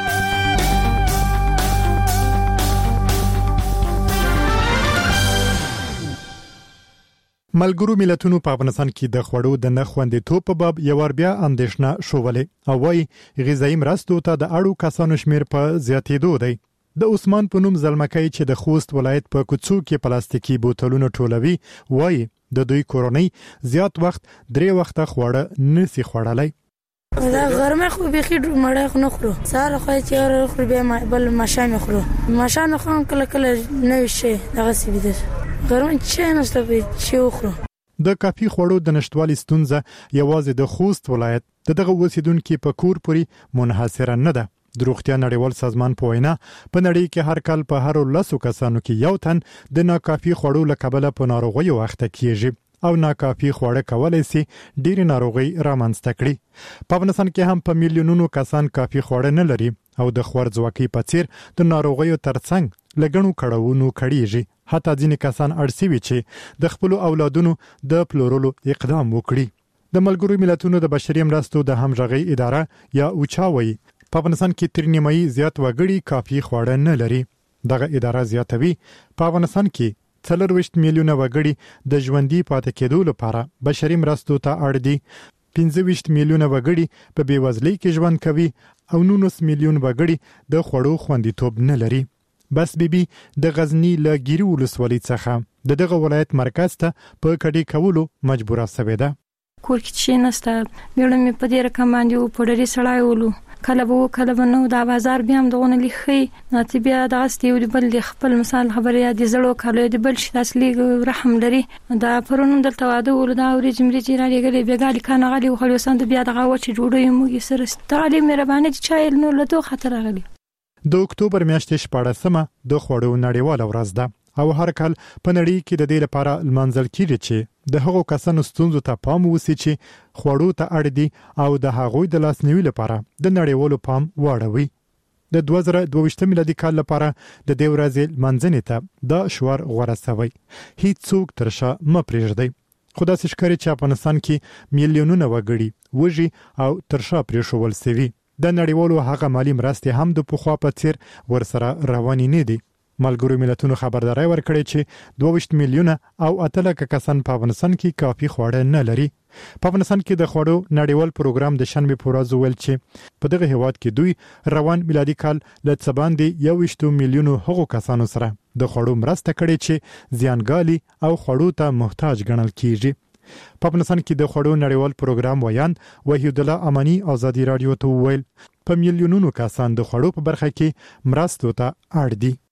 ملګرو ملتونو په افغانستان کې د خوړو د نه خوندیتوب په باب یو ور بیا اندېښنه شولې او وايي غذایی مرستو ته د اړو کسانو شمیر په زیاتېدو دی. د عثمان په نوم زلمکۍ چې د خوست ولایت په کوڅو کې پلاستیکي بوتلونه ټولوي وايي د دوی کورنۍ زیات وخت درې وخته خواړه نسی خوړلای.
دا غرمه خو بيخي مړه خو نه خورو ساره خو چې اور خو به بل ماشام خورو ماشام خو کله کله نه شي دغه سی بده غرمه چې نه ستوي چې خورو.
د کافي خوړو د نشټوالي ستونزه یوازې د خوست ولایت دغه اوسیدونکو په کور پوري منحصره نه ده. د روغتیا نړیوال سازمان په وینا په نړۍ کې هر کال په هر لسو کسانو کې یو تن د ناکافي خوړو له کبله په ناروغیو وخت کېږي او ناکافي خواړه کولای شي ډېری ناروغي رامنځته کړي. په افغانستان کې هم په میلیونونو کسان کافي خواړه نه لري او د خورځواکۍ په څیر د ناروغیو ترڅنګ لګڼو کړهونو کړيږي. حتی ځینې کسان اړسوي چې د خپل اولادونو د پلورلو اقدام وکړي. د ملګرو ملتونو د بشري مرستو د همغږي اداره یا اوچاوي په افغانستان کې تر نیمایي زیات وګړي کافي خواړه نه لري. دغه اداره زیاتوي په افغانستان کې څلورویشت میلیونه وګړي د ژوندۍ پاتې کېدو لپاره بشري مرستو ته اړ دي. پنځه ویشت میلیونه وګړي په بیوزلۍ کې ژوند کوي او نولس میلیون وګړي د خوړو خوندیتوب نه لري. بس بیبي د غزنی له ګيري ولسوالۍ څخه د دغه ولایت مرکز ته په کډي کولو مجبوره شوې ده.
کور کې چې نسته میړه مې په دې رقم باندې په ډېری سړای ولو کله وو کله نو دا بازار بیا هم دغه لخي ناتي بیا د غستې او بل خپل مثال خبره دي زړو کله دي بل شي اصلي رحم لري دا پرونو دلته واده ول دا اوري جمري چې راځي غلي بیګالي کانه غلي خو سند بیا دغه و چې جوړې موږ سره ستالي مهرباني چې چایل نو له دوه خطر غلي.
د اکتوبر میاشتې شپاړسمه د خوړو نړیواله ورځ ده او هر کال په نړۍ کې د دې لپاره لمانځل کیږي چې د هغو کسانو ستونزو ته پام وسی چې خوړو ته اړ دي او د هغوی د لاسنیوي لپاره د نړیوالو پام واړوي. د دوه زره دوه ویشت میلادي کال لپاره د دې ورځې لمانځنې ته د شوار غوړه سوی هیڅوک ترشا م پرېږدي. خو داسې ښکاري چې افغانستان کې میلیونونه وګړي وږي او ترشا پرېښول سوي. د نړیوالو هغه مالی مرستې هم د پخوا په څیر ورسره روانې نه دي. ملګرو ملتونو خبرداري ورکړې چې دوه ویشت میلیونه او اتلکه کسان په افغانستان کې کافي خواړه نه لري. په افغانستان کې د خوړو نړیوال پروګرام د شنبه په ورځ ویل چې په دغه هیواد کې دوی روان میلادي کال له څه باندې یو ویشت میلیونو هغو کسانو سره د خوړو مرسته کړې چې زیانګالي او خوړو ته محتاج ګڼل کیږي. په افغانستان کې د خوړو نړیوال پروګرام ویان وحید الله امانی ازادي رادیو ته ویل په میلیونونو کسان د خوړو په برخه کې مرستو ته اړ دي.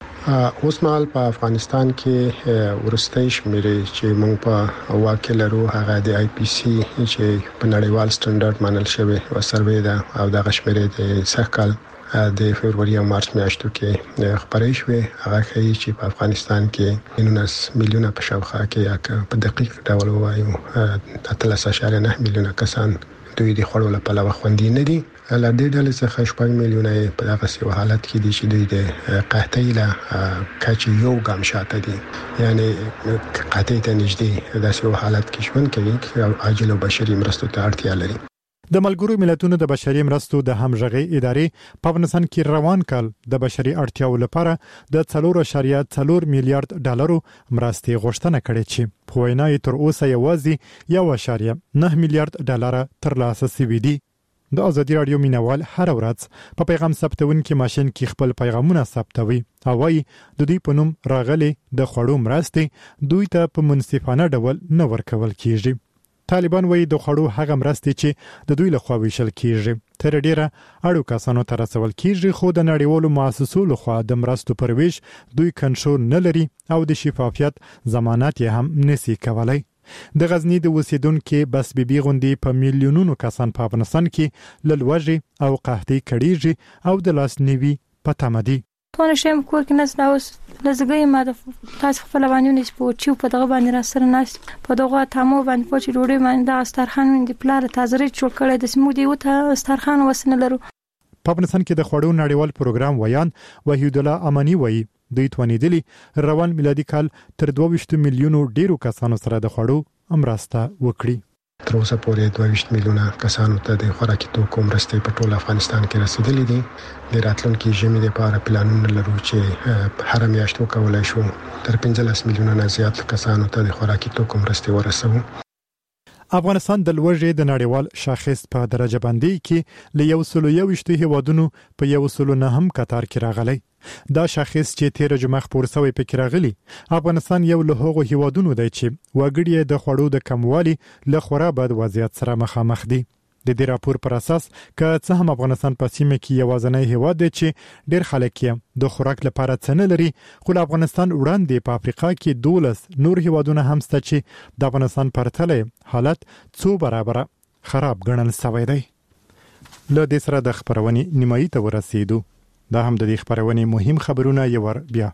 اوس مهال په افغانستان کې ورستۍ شمیرې چې موږ په واقع لرو هغه د آی پی سی چې په نړیوال سټنډرډ منل شوی و سروې ده او د شمیرې د سږ کال د فبرवरी او مارچ میاشتو کې خبرې شوې هغه ښیي چې په افغانستان کې نولس میلیونه په شاوخوا کې په دقیق ډول وایو اتلس اعشاریه نه میلیونه کسان دوی د خوړو لپاره خوندي نه دي. له دې ډلې څخه شپږ میلیونه په دغه سیو حالت کې دي چې دوی د قحطۍ له کچې یو ګام شاته دي یعنی قحطۍ ته نږدې د سیو حالت کې ژوند کوي او عاجل او بشري مرستو ته اړتیا لري.
د ملګرو ملتونو د بشري مرستو د همغږي ادارې په افغانستان کې روان کال د بشري اړتیاو لپاره د څلور اعشاریه څلور میلیارډ ډالرو مرستې غوښتنه کړې چې په وینا یې تر اوسه یوازې یو اعشاریه نه میلیارډ ډالر ترلاسه شوي دي. د ازادي رادیو مینوال هر ورځ په پیغام ثبتون کې ماشين کې خپل پیغامونه ثبتوي او وايي د دوی په نوم راغلي د خوړو مرستې دوی ته په منصفانه ډول نه ورکول کیږي. طالبان وایي د خوړو هغه مرستې چې د دوی لخوا ویشل کیږي تر ډیره اړو کسانو ته رسول کیږي خو د نړیوالو مؤسسو لخوا د مرستو پر ویش دوی کنټرول نه لري او د شفافیت ضمانت یې هم نسی کولای. د غزنی د اوسیدونکو بس بیبي غوندي په میلیونونو کسان په افغانستان کې لږ او قحطي کړيږي او د لاس نیوي په تمه دي.
ته نشم کور کې نس دا اوس لزګي ما د تاسو خپل باندې نس په چیو په دغه باندې را سره ناس په دغه تامو باندې په چی ډوډۍ باندې د استرخان د پلار تازه رچ جوړ کړی د سمو دی وته استرخان وسنه لرو.
په افغانستان کې د خوړو نړیوال پروګرام ویان وحید الله امانی وایي دوی توانیدلی روان میلادي کال تر دوه ویشت میلیونو ډیرو کسانو سره د خوړو امراسته وکړي.
تر اوسه پورې دوه ویشت میلیونه کسانو ته د خوراکي توکو مرستې په ټول افغانستان کې رسیدلې دي. د راتلونکي ژمي لپاره پلانونه لرو چې هر میاشت وکولای شو تر پنځلس میلیونه نه زیات کسانو ته د خوراکي توکو مرستې ورسوو.
افغانستان د لوړې د نړیوال شاخص په درجه بندي کې له یو سل یو ویشت هیوادونو په یو سل نه هم قطار کې راغلی. دا شاخص چې تیر جمعه خبر شوی په راغلی افغانستان یو له هغو هیوادونو دی چې وګړي د خوړو د کموالي له خورا بد وضعیت سره مخامخ دي. د دې راپور پر اساس که څه هم افغانستان په سیمه کې یوازینی هیواد دی چې ډېر خلک یې د خوراک لپاره څه نه لري، خو افغانستان وړاندې په افریقا کې دولس نور هیوادونه هم شته چې د افغانستان پرتله حالت څو برابر خراب ګڼل شوی دی. له دې سره د خبرونې نیمایي ته ورسېدو. دا هم د دې خبرونې مهم خبرونه یو ور بیا.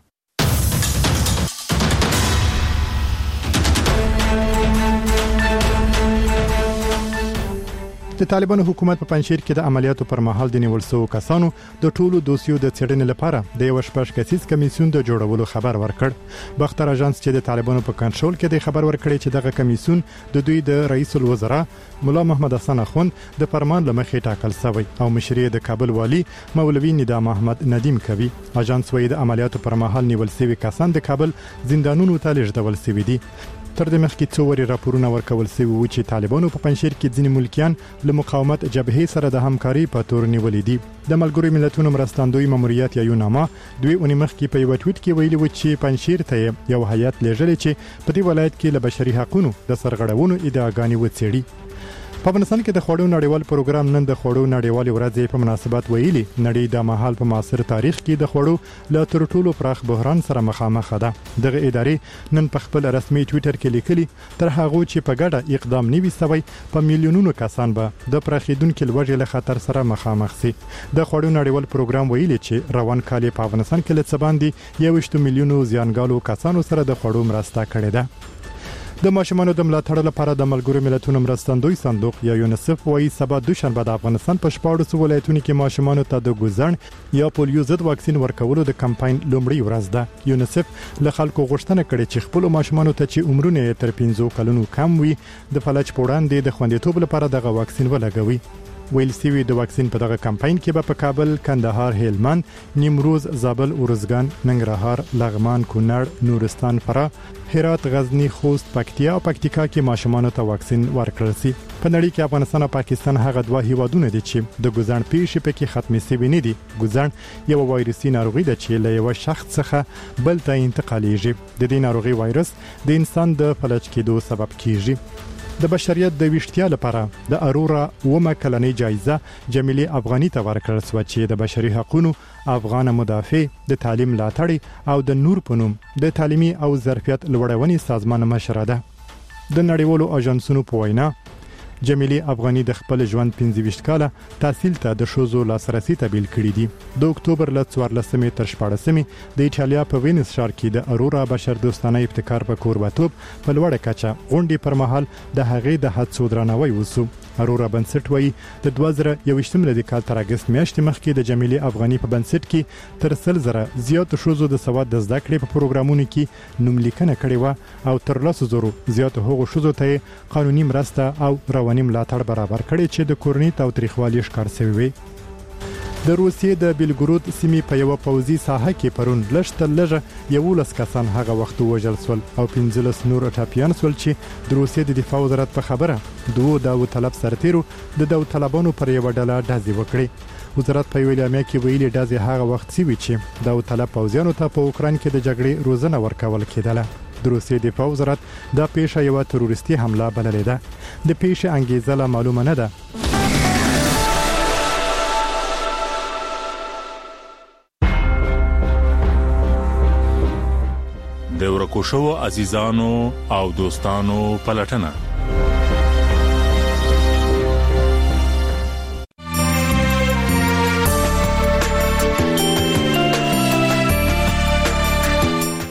د طالبانو حکومت په پنځیر کې د عملیاتو پر مهال د نیول شوو کسانو د ټولو دوسیو د څېړنې لپاره د یو شپږ کسیز کمیسیون د جوړولو خبر ورکړ. بختر اژانس چې د طالبانو په کنټرول کې د خبر ورکړی چې دغه کمیسیون د دوی د رئیس الوزرا مولا محمد حسن اخوند د فرمان لمخې ټاکل شوی او مشري د کابل والی مولوی نظام احمد ندیم کوي. اژانس وایي د عملیاتو پر مهال نیول شوي کسان د کابل زندانونو ته لیږدول شوي دي. تر دې مخکې څو وری راپورونه ورکول شوي وو چې طالبانو په پنځیر کې ځینې ملکیان له مقاومت جبهې سره د همکاري په تور نیولې دي. د ملګرو ملتونو مرستندوی ماموریت یا یوناما دوی اونې مخکې په یو ټویټ کې ویلي و چې پنځیر ته یو هیئت لیږلی چې په دې ولایت کې له بشري حقوقو د سرغړونو ادعاګانې وڅېړي. په افغانستان کې د خوړو نړیوال پروګرام نن د خوړو نړیوال ورځې په مناسبت ویلي نړۍ د مهال په معاصر تاریخ کې د خوړو له تر ټولو پراخ بحران سره مخامخ ده. دغه ادارې نن په خپل رسمي ټویټر کې لیکلي تر هغه چې په ګډه اقدام نیوي سوی په میلیونونو کسان به د پراخیدونکو لوړې له خطر سره مخامخ سي. د خوړو نړیوال پروګرام ویلي چې روان کال په افغانستان کې له څه باندې یو شت میلیونو زیانګالو کسانو سره د خوړو مرسته کړې ده. د ماشومانو د ملاتړ لپاره د ملګرو ملتونو مرستندوی صندوق یا یونیسف وايي سبا دوشنبه د افغانستان په شپاړسو ولایتونو کې ماشومانو ته د ګوزن یا پولیو ضد واکسین ورکولو د کمپاین لومړی ورځ ده. یونیسف له خلکو غوښتنه کړې چې خپل ماشومانو ته چې عمرونه تر پنځو کلونو کم وي د فلج په وړاندې د خوندیتوب لپاره دغه واکسین ولګوي. ویل سوي د واکسین په دغه کمپاین کې به په کابل، کندهار، هلمند، نیمروز، زابل، ارزګان، ننګرهار، لغمان، کونړ، نورستان، فراه، هرات، غزنی، خوست، پکتیا او پکتیکا کې ماشومانو ته واکسین ورکړل شي. په نړۍ کې افغانستان او پاکستان هغه دوه هیوادونه دي چې د ګوزن پیښې پکې ختمې شوي نه دي. ګوزن یو وایرسي ناروغي ده چې له یو شخص څخه بل ته انتقالیږي. د دې ناروغي وایرس د انسان د فلج کېدو سبب کیږي. د بشریت د ویشتیا لپاره د ارورا ومه کلنۍ جایزه جمیلې افغاني ته ورکړل شوه چې د بشري حقوقو افغان مدافع د تعلیم لاتړي او د نور په نوم د تعلیمي او ظرفیت لوړونې سازمان مشره ده. د نړیوالو اژانسونو په وینا جمیلې افغاني د خپل ژوند پنځه ویشت کاله تحصیل ته د شوزو لاسرسي تبیل کړی دي. د اکتوبر له څوارلسمې تر شپاړسمې د ایټالیا په وینس ښار کې د ارورا بشر دوستانه ابتکار په کوربتوب په لوړه کچه غونډې پر مهال د هغې د هڅو درناوی وسو. ارورا بنسټ وایي د دوه زره یوویشتم لدی کال تر اگست میاشتې مخکې د جمیلې افغاني په بنسټ کې تر سل زره زیات شوزو د سواد د زده کړې په پروګرامونو کې نوملیکنه کړې و او تر لس زره زیات هغو شوزو ته قانوني مرسته او رواني ملاتړ برابر کړي چې د کورنۍ تاوتریخوالي ښکار شوی وي. د روسیې د بیلګورود سیمې په یو پوځي ساحه کې پرون لږ لږه یولس کسان هغه وخت وژل شول او پنځلس نور ټاپیان شول چې د روسیې د دفاع وزارت په خبره دوه داوطلب سرتیرو د داوطلبانو پر یو ډله ډزې وکړې. وزارت په ویلامه کې ویلي ډزې هغه وخت سوي چې داوطلب پوځیانو ته په اوکران کې د جګړې روزنه ورکول کېدله. د روسیې دفاع وزارت دا پیښه یو تروریستي حمله بللې ده. د پیښې انګیزه لا معلومه نه ده.
د ورکو شوو عزیزانو او دوستانو پلټنه.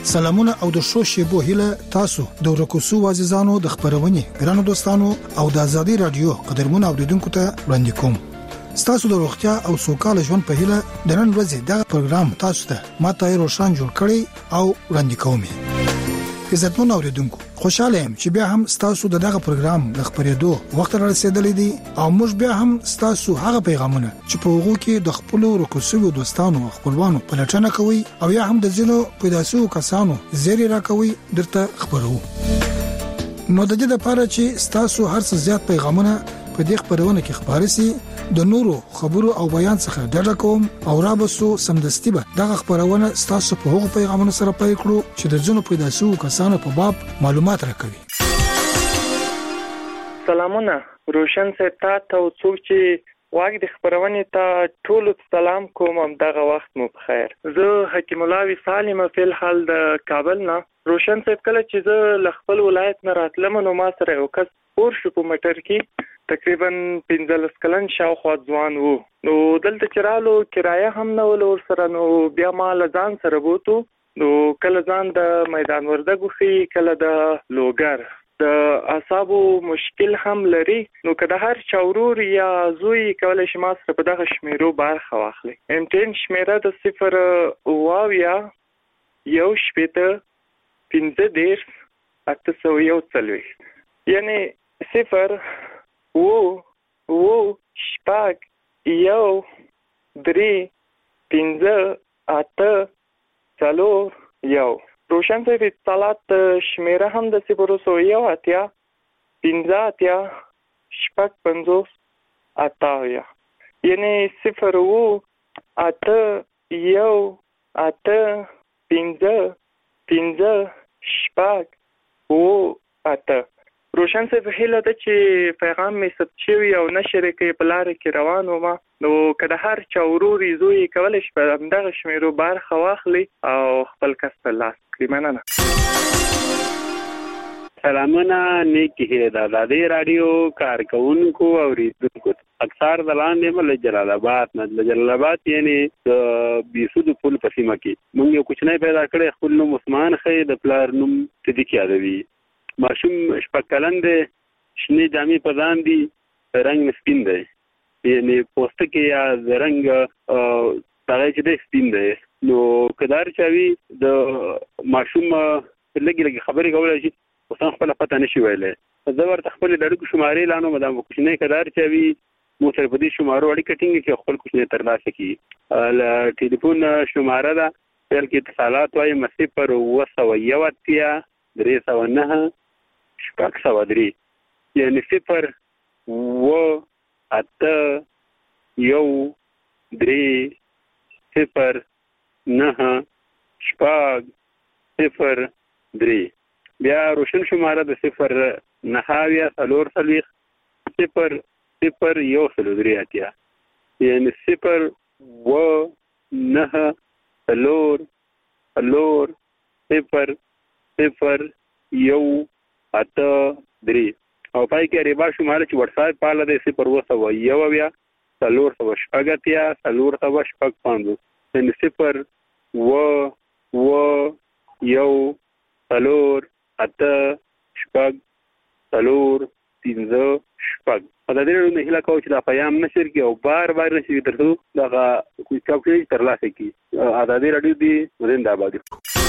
سلامونه او د شو شیبو هیله تاسو د ورکوسو عزیزانو د خبرونې ګرانو دوستانو او د ازادي رادیو قدرمن اوریدونکو ته وړاندې کوم. تاسو د روغتیا او سوکاله ژوند په هیله د نن ورځې دا پروګرام تاسو ته ماته روشان جوړ کړی او وړاندې کوم. عزتمن اوریدونکو خوشاله يم چې بیا هم تاسو دغه پروګرام د خبرېدو وخت را رسیدلی دی او موږ بیا هم تاسو هغه پیغامونه چې په وګړو کې د خپل ورکوسو دوستانو او خپلوانو په لټنه کوي او یا هم د ځینو پیداسو کسانو زیری را کوي درته خبرو. نو د دې لپاره چې تاسو هر څه زیات پیغامونه په دې خبرونه کې خبرې سي د نورو خبرو او بیان څخه ډډه کوم او رابسو سمدستي به دغه خبرونه تاسو په هغو پیغامونو سره پای کړو چې د ځینو پیداسو کسانو په باب معلومات راکوي.
سلامونه روشن صاحب ته او څوک چې واګ د خبرونې ته ټول سلام کوم. هم دغه وخت مو بخیر. زه حکیم الله سالم فل حال د کابل نه. روشن صاحب کله چې زه ل خپل ولایت نه راتلم نو ما سره یو کس پور شو په موټر کې تقریبا پنځلس کلن شاوخوا ځوان وو. نو دلته چرالو کرایه هم نه ول ور سره. نو بیا ما لزان سره بوتو. نو کله ځان د میدان وردګو خي کله د لوګر د اعصابو مشکل هم لري. نو کله هر چاورور یا زوی کولای شي ما سره په دغه شمیرو بارخه واخلي. امتحان شمیره د صفر واویا یو شپته پنځه دیرش اته سو یو څلوېښت یعنی صفر وو وو شپږ یو درې پنځه اته څلور یو. روشن صاحب اتصالات شمیره هم د صفر سو یو اتیا پنځه اتیا شپږ پنځوس اتاویا یعنی صفر وو اته یو اته پنځه پنځه شپږ وو اته. روشن صاحب هیله ده چې پیغام می ثبت شوی او نشر کې په لار کې روان ومه. نو کله هر چا وروري زوی کولای شي په دغه شمیرو برخه واخلي او خپل کس ته لاس کړي. مننه.
سلامونه نیکی هیله ده د دې رادیو کارکونکو او ریډونکو اکثر د لاندې مل جلال آباد نه جلال آباد یعنی د بیسود پل په سیمه کې مونږ یو کوچنی پیدا کړی خپل نوم عثمان خې د پلار نوم صدیق یادوي. ماشوم شپږ کلن دی شنې جامې په ځان دي رنګ سپین دی یعنی پوستکی یا رنګ هغه چې دی سپین دی. نو کدار چاوي د ماشوم لګي لګي خبرې کولای شي اوس خپل پته نشي ویلای. زه ورته خپل د اړیکو شمارې لانو مدام کوچنی کدار چاوي مو سره په دې شمارو اړیکه ټینګ کې خپل کوچنی ترلاسه کړي. ل ټلیفون شماره ده پر کې اتصالات وايي مسیح پر وسو یو اتیا درې سو نه شپږ سوه درې یعنی صفر اووه اته یو درې صفر نهه شپږ صفر درې. بیا روشن شماره د صفر نهه اویا څلور څلوېښت صفر صفر یو څلور درې اتیا یعنی صفر اووه نهه څلور څلور صفر صفر یو اته درې او پای کې ریبا شماره چې واتس اپ پاله د صفر اووه سوه یو اویا څلور سوه شپږ اتیا څلور سوه شپږ پنځوس یعنی صفر اووه اووه یو څلور اته شپږ څلور پنځه شپږ. په دې ډول نه هیله کوم چې دا پیغام نشر کړي او بار بار نشي ترڅو دغه کوم څه ترلاسه کړي. ازادي رادیو دی زنده باد.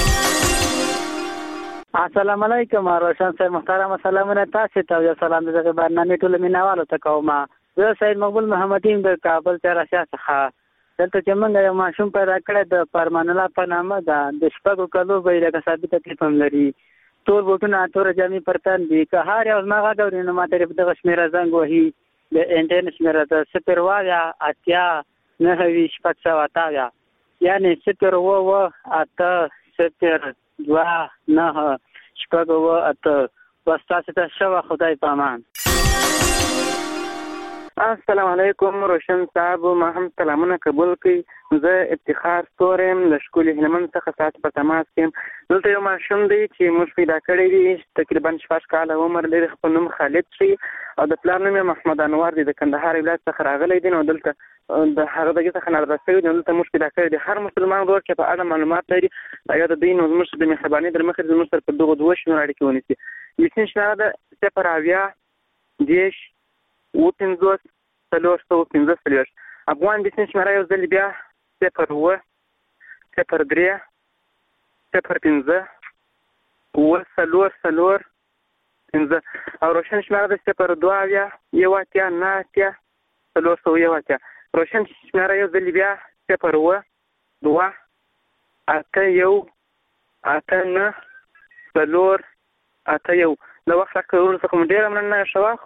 السلام علیکم روشن صاحب محترم سلامونه تاسو ته یو سلام دغه برنامه ټول مینوالو ته کوم. زه سید مقبول محمدین د کابل چرشا څخه دلته چې موږ یو ماشوم پیدا کړی د فرمان الله په نامه ده د شپږو کلو به لکه ثابت تکلیف هم لري. تور بوټونه تور جامې پرتن دي که هر یو ما غاډوري نو ماته دغه شمیره زنګ وهي د انټرنیټ شمیره ده صفر وایا اتیا نه وی شپږ سوه اتاویا یعنی صفر اووه اته صفر دوه نه شپږ اووه اته بس تاسو ته شوه خدای په امان.
السلام علیکم روشن صاحب ما هم سلامونه قبول کړئ. زه افتخار ستورم له ښکلي هلمند څخه ستاسو په تماس یم. دلته یو ماشوم دی چې موږ پیدا کړی دی تقریبا شپږ کاله عمر لري. خپل نوم خالد شي او د پلار نوم محمد انور دی د کندهار ولایت څخه راغلی دی. نو دلته د هغه دغه څخه نه راځي نو ته موږ پیدا کړی هر مسلمان ورور کې په اړه معلومات لري یا د دین او موږ د مهرباني در مخې د موږ په دغه دوه شنو اړیکې ونیسي یسین شنه د صفر اویا دیش او پنځوس څلور سوه پنځه څلوېښت افغان بسین شمېره یو ځل بیا صفر اوه صفر درې صفر پنځه اوه څلور څلور پنځه او روشن شمېره د صفر دوه اویا یو اتیا نه اتیا څلور سوه یو اتیا روشن شمېره یو ځل بیا صفر اوه دوه اته یو اته نه څلور اته یو د وخت راکړلو څخه مو ډېره مننه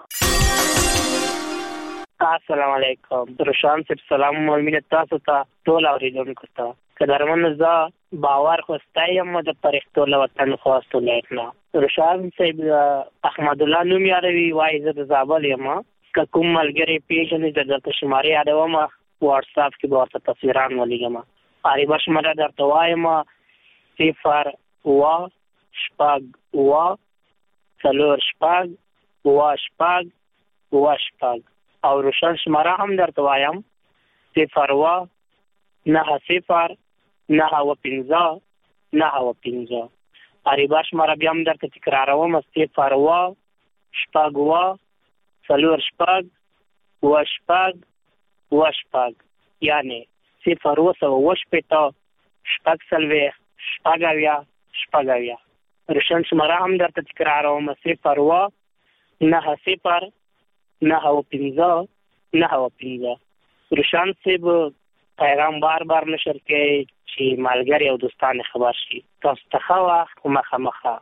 ښه
السلام علیکم روشن صاحب سلام مؤمن تاسو ته ټول اوریدونکو ته قدرمن زه باور خوستایم د پرښتو له وطن خواستو لیکنا روشن صاحب احمد الله نوم یاروي وایي زه د زابل یم که کوم ملګری پیژنې د درته شمارې یادوم واټساپ کې به ورته تصویران ولیږم عربه شماره درته وایم صفر اوه شپږ اوه څلور شپږ اوه شپږ اوه شپږ او روشن شماره هم درته وایم صفر اوه نهه صفر نهه اوه پنځه نهه اوه پنځه عربه شماره بیا هم درته تکراروم صفر اوه شپږ اوه څلور شپږ اوه شپږ اوه شپږ یعنې صفر اوه سوه اوه شپېته شپږ څلوېښت شپږ اویا شپږ اویا روشن شماره هم درته تکراروم صفر اوه نهه صفر نهه اوه پنځه نهه اوه پنځه روشن صاحب پیغام بار بار نشر کوي چې ملګري او دوستان خبر شي تاسو ته ښه وخت مخامخه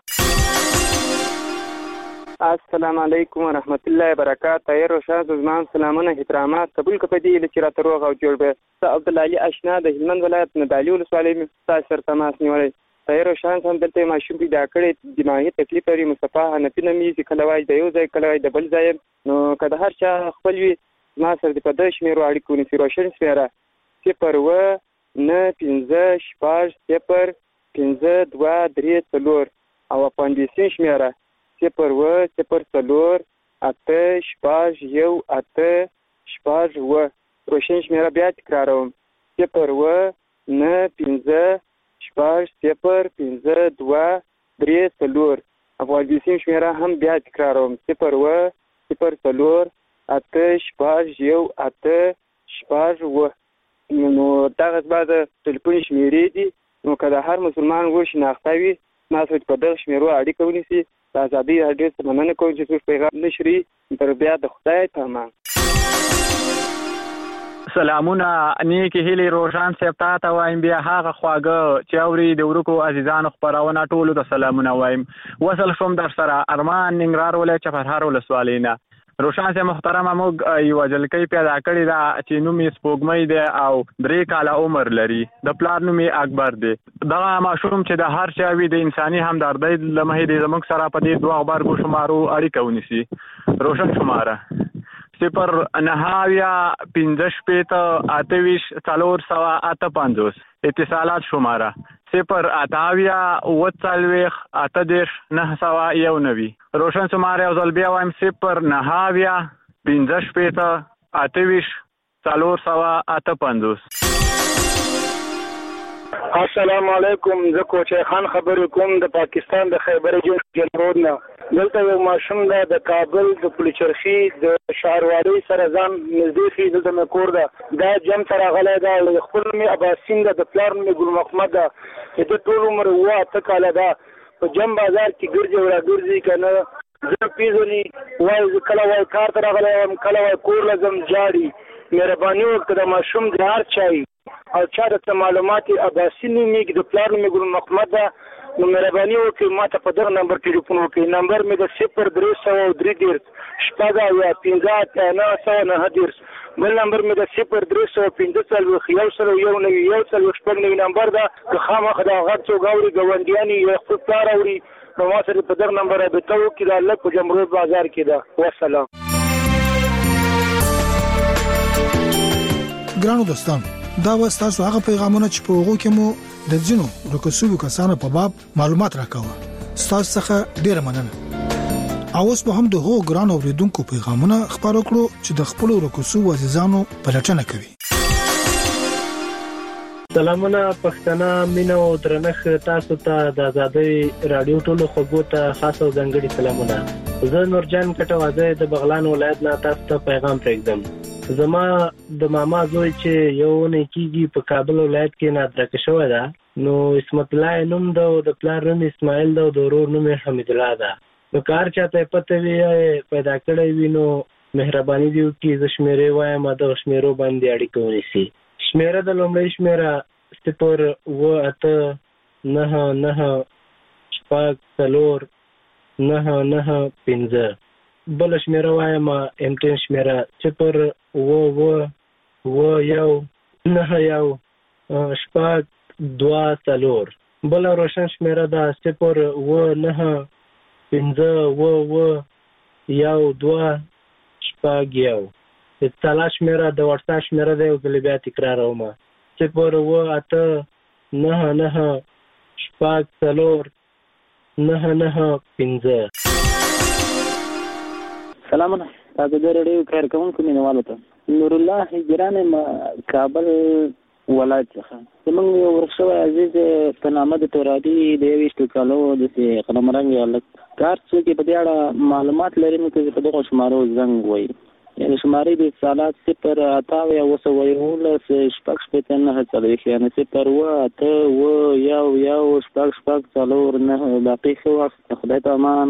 السلام علیکم ورحمت الله وبرکاته ای روشن زمان سلامونه احترامات قبول کپدی چې را تروغ او جوړ به ته عبد الله علي اشنا د هلمند ولایت نه دالی ولسوالۍ تاسو سره تماس نیولې ای روشن هم دلته ماشوم پیدا کړی دماغي تکلیف لري مصطفی حنفي نومي چې کله وای د یو ځای کله وای د بل ځای نو کله هر چا خپل وي ما سره د پدې شمیرو اړیکو نسی روشن سره صفر و نه پنځه شپږ صفر پنځه دوه درې څلور او اپاندیسین شمیره صفر و صفر څلور اته شپږ یو اته شپږ اوه روشن شمېره بیا تکراروم صفر و نه پنځه شپږ صفر پنځه دوه درې څلور افغانستان شمېره هم بیا تکراروم صفر و صفر څلور اته شپږ یو اته شپږ اوه نو دغه زما د ټلیفون شمېرې دي نو که د هر مسلمان وشناخته وي ما سره په دغه شمېرو اړیکه ونیسي د ازادۍ راډیو څخه مننه کوم چې څوک پیغام نشري تر بیا د خدای په امان
سلامونه نیکی هیلی روشن صاحب ته ته وایم بیا هغه خواږه چې اوري د ورکو عزیزانو خپرونه ټولو ته سلامونه وایم وصل شوم در سره ارمان ننګرهار ولایت چپرهار ولسوالۍ نه روشن صاحب محترمه موږ یو جلکۍ پیدا کړې ده چې نوم یې سپوږمۍ دی او درې کاله عمر لري د پلار نوم یې اکبر دی دغه ماشوم چې د هر چا وي د انساني همدردۍ له مخې دی زموږ سره په دې دوه غبرګو شمارو اړیکه ونیسي روشن شماره صفر نهه اویا پنځه شپېته اته ویشت څلور سوه اته پنځوس اتصالات شماره صفر اته اویا اوه څلوېښت اته دېرش نهه سوه یو نوي روشن شماره یو ځل بیا وایم صفر نهه اویا پنځه شپېته اته ویشت څلور سوه اته پنځوس
السلام علیکم زه کوچی خان خبرې کوم د پاکستان د خیبر جنوب نه دلته یو ماشوم ده د کابل د پلچرخي د شهروالۍ سره ځان نږدې خي دلته مې کور ده دا جم ته راغلی ده خپل مې اباسین ده د پلار مې ګل محمد ده چې د ټول عمر اوه اته کاله ده په جم بازار کې ګرځي او راګرځي که نه زه پیژني وایي زه کله وایي کار ته راغلی یم کله وایي کور له ځم جاړي مهرباني وکړه د ماشوم د هر چا او چا درته معلومات اباسي نومېږي د پلار نوم یې ګل محمد ده نو مهرباني وکړئ ما ته په دغه نمبر ټلیفون وکړئ نمبر مې د صفر درې سوه او درې دېرش شپږ اویا پنځه اتیا نهه سوه نهه دېرش بل نمبر مې د صفر درې سوه پنځه څلوېښت یو سل یو نوي یو څلوېښت شپږ نوي نمبر ده که خامخا د هغه څوک اوري ګاونډیان یې یا خپل پلار اوري نو ما سره په دغه نمبر رابطه وکړي د هلک په جمهوریت بازار کې ده وسلام
ګرانو دوستان دا و تاسو هغه پیغامونه چې په هغه کې مو د ځینو رکوسو کسانو په باب معلومات راکاوه تاسو څخه ډیره مننه اوس به هم د هغو ګرانو اوریدونکو پیغامونه خبرو کړو چې د خپل رکوسو عزیزانو پلټنه کوي
سلامونه پښتنه مینه او درنښت تاسو ته د آزادۍ رادیو ټولو خوږو ته خاص او ځانګړي سلامونه. زه نورجان کټوازه د بغلان ولایت نه تاسو ته پیغام پرېږدم. زما د ماما زوی چې یو نه کیږي په کابل ولایت کې نادرکه شوی ده، نو اسمت الله نوم ده او د پلار نوم اسماعیل ده او د ورور نوم حمید الله ده. نو کار چاته پته وی پیدا کړی وي نو مهرباني دی وکړئ زه شمیرې وایم د شمیرو باندې اړیکه ونیسي. شمیره د لومړۍ شمیره صفر اوه اته نهه نهه شپږ څلور نهه نهه پنځه. بله شمیره وایم امټین شمیره صفر اوه اوه اوه یو نهه یو شپږ دوه څلور. بله روشن شمیره ده صفر اوه نهه پنځه اوه اوه یو دوه شپږ یو. اتصاله شمیره د واتساپ شمیره ده، یو ځل بیا تکراروم صفر اوه اته نهه نهه شپږ څلور نهه نهه پنځه.
سلامونه تاسو د ریډیو کارکونکو مینوالو ته نور الله هجران کابل ولایت څخه زموږ یو ورشوی عزیز په نامه د تورادي د یویشتو کالو د قلمرنګ هلک کار څوک په دې اړه معلومات لري نو په دغه شمارو زنګ وایي. یعنې شمارې د اتصالات صفر اته اویا اوه سوه یولس شپږ شپېته نهه څلوېښت، یعنې صفر اوه اته اوه یو یو شپږ شپږ څلور نهه. باقي ښه وخت خدای ته امان.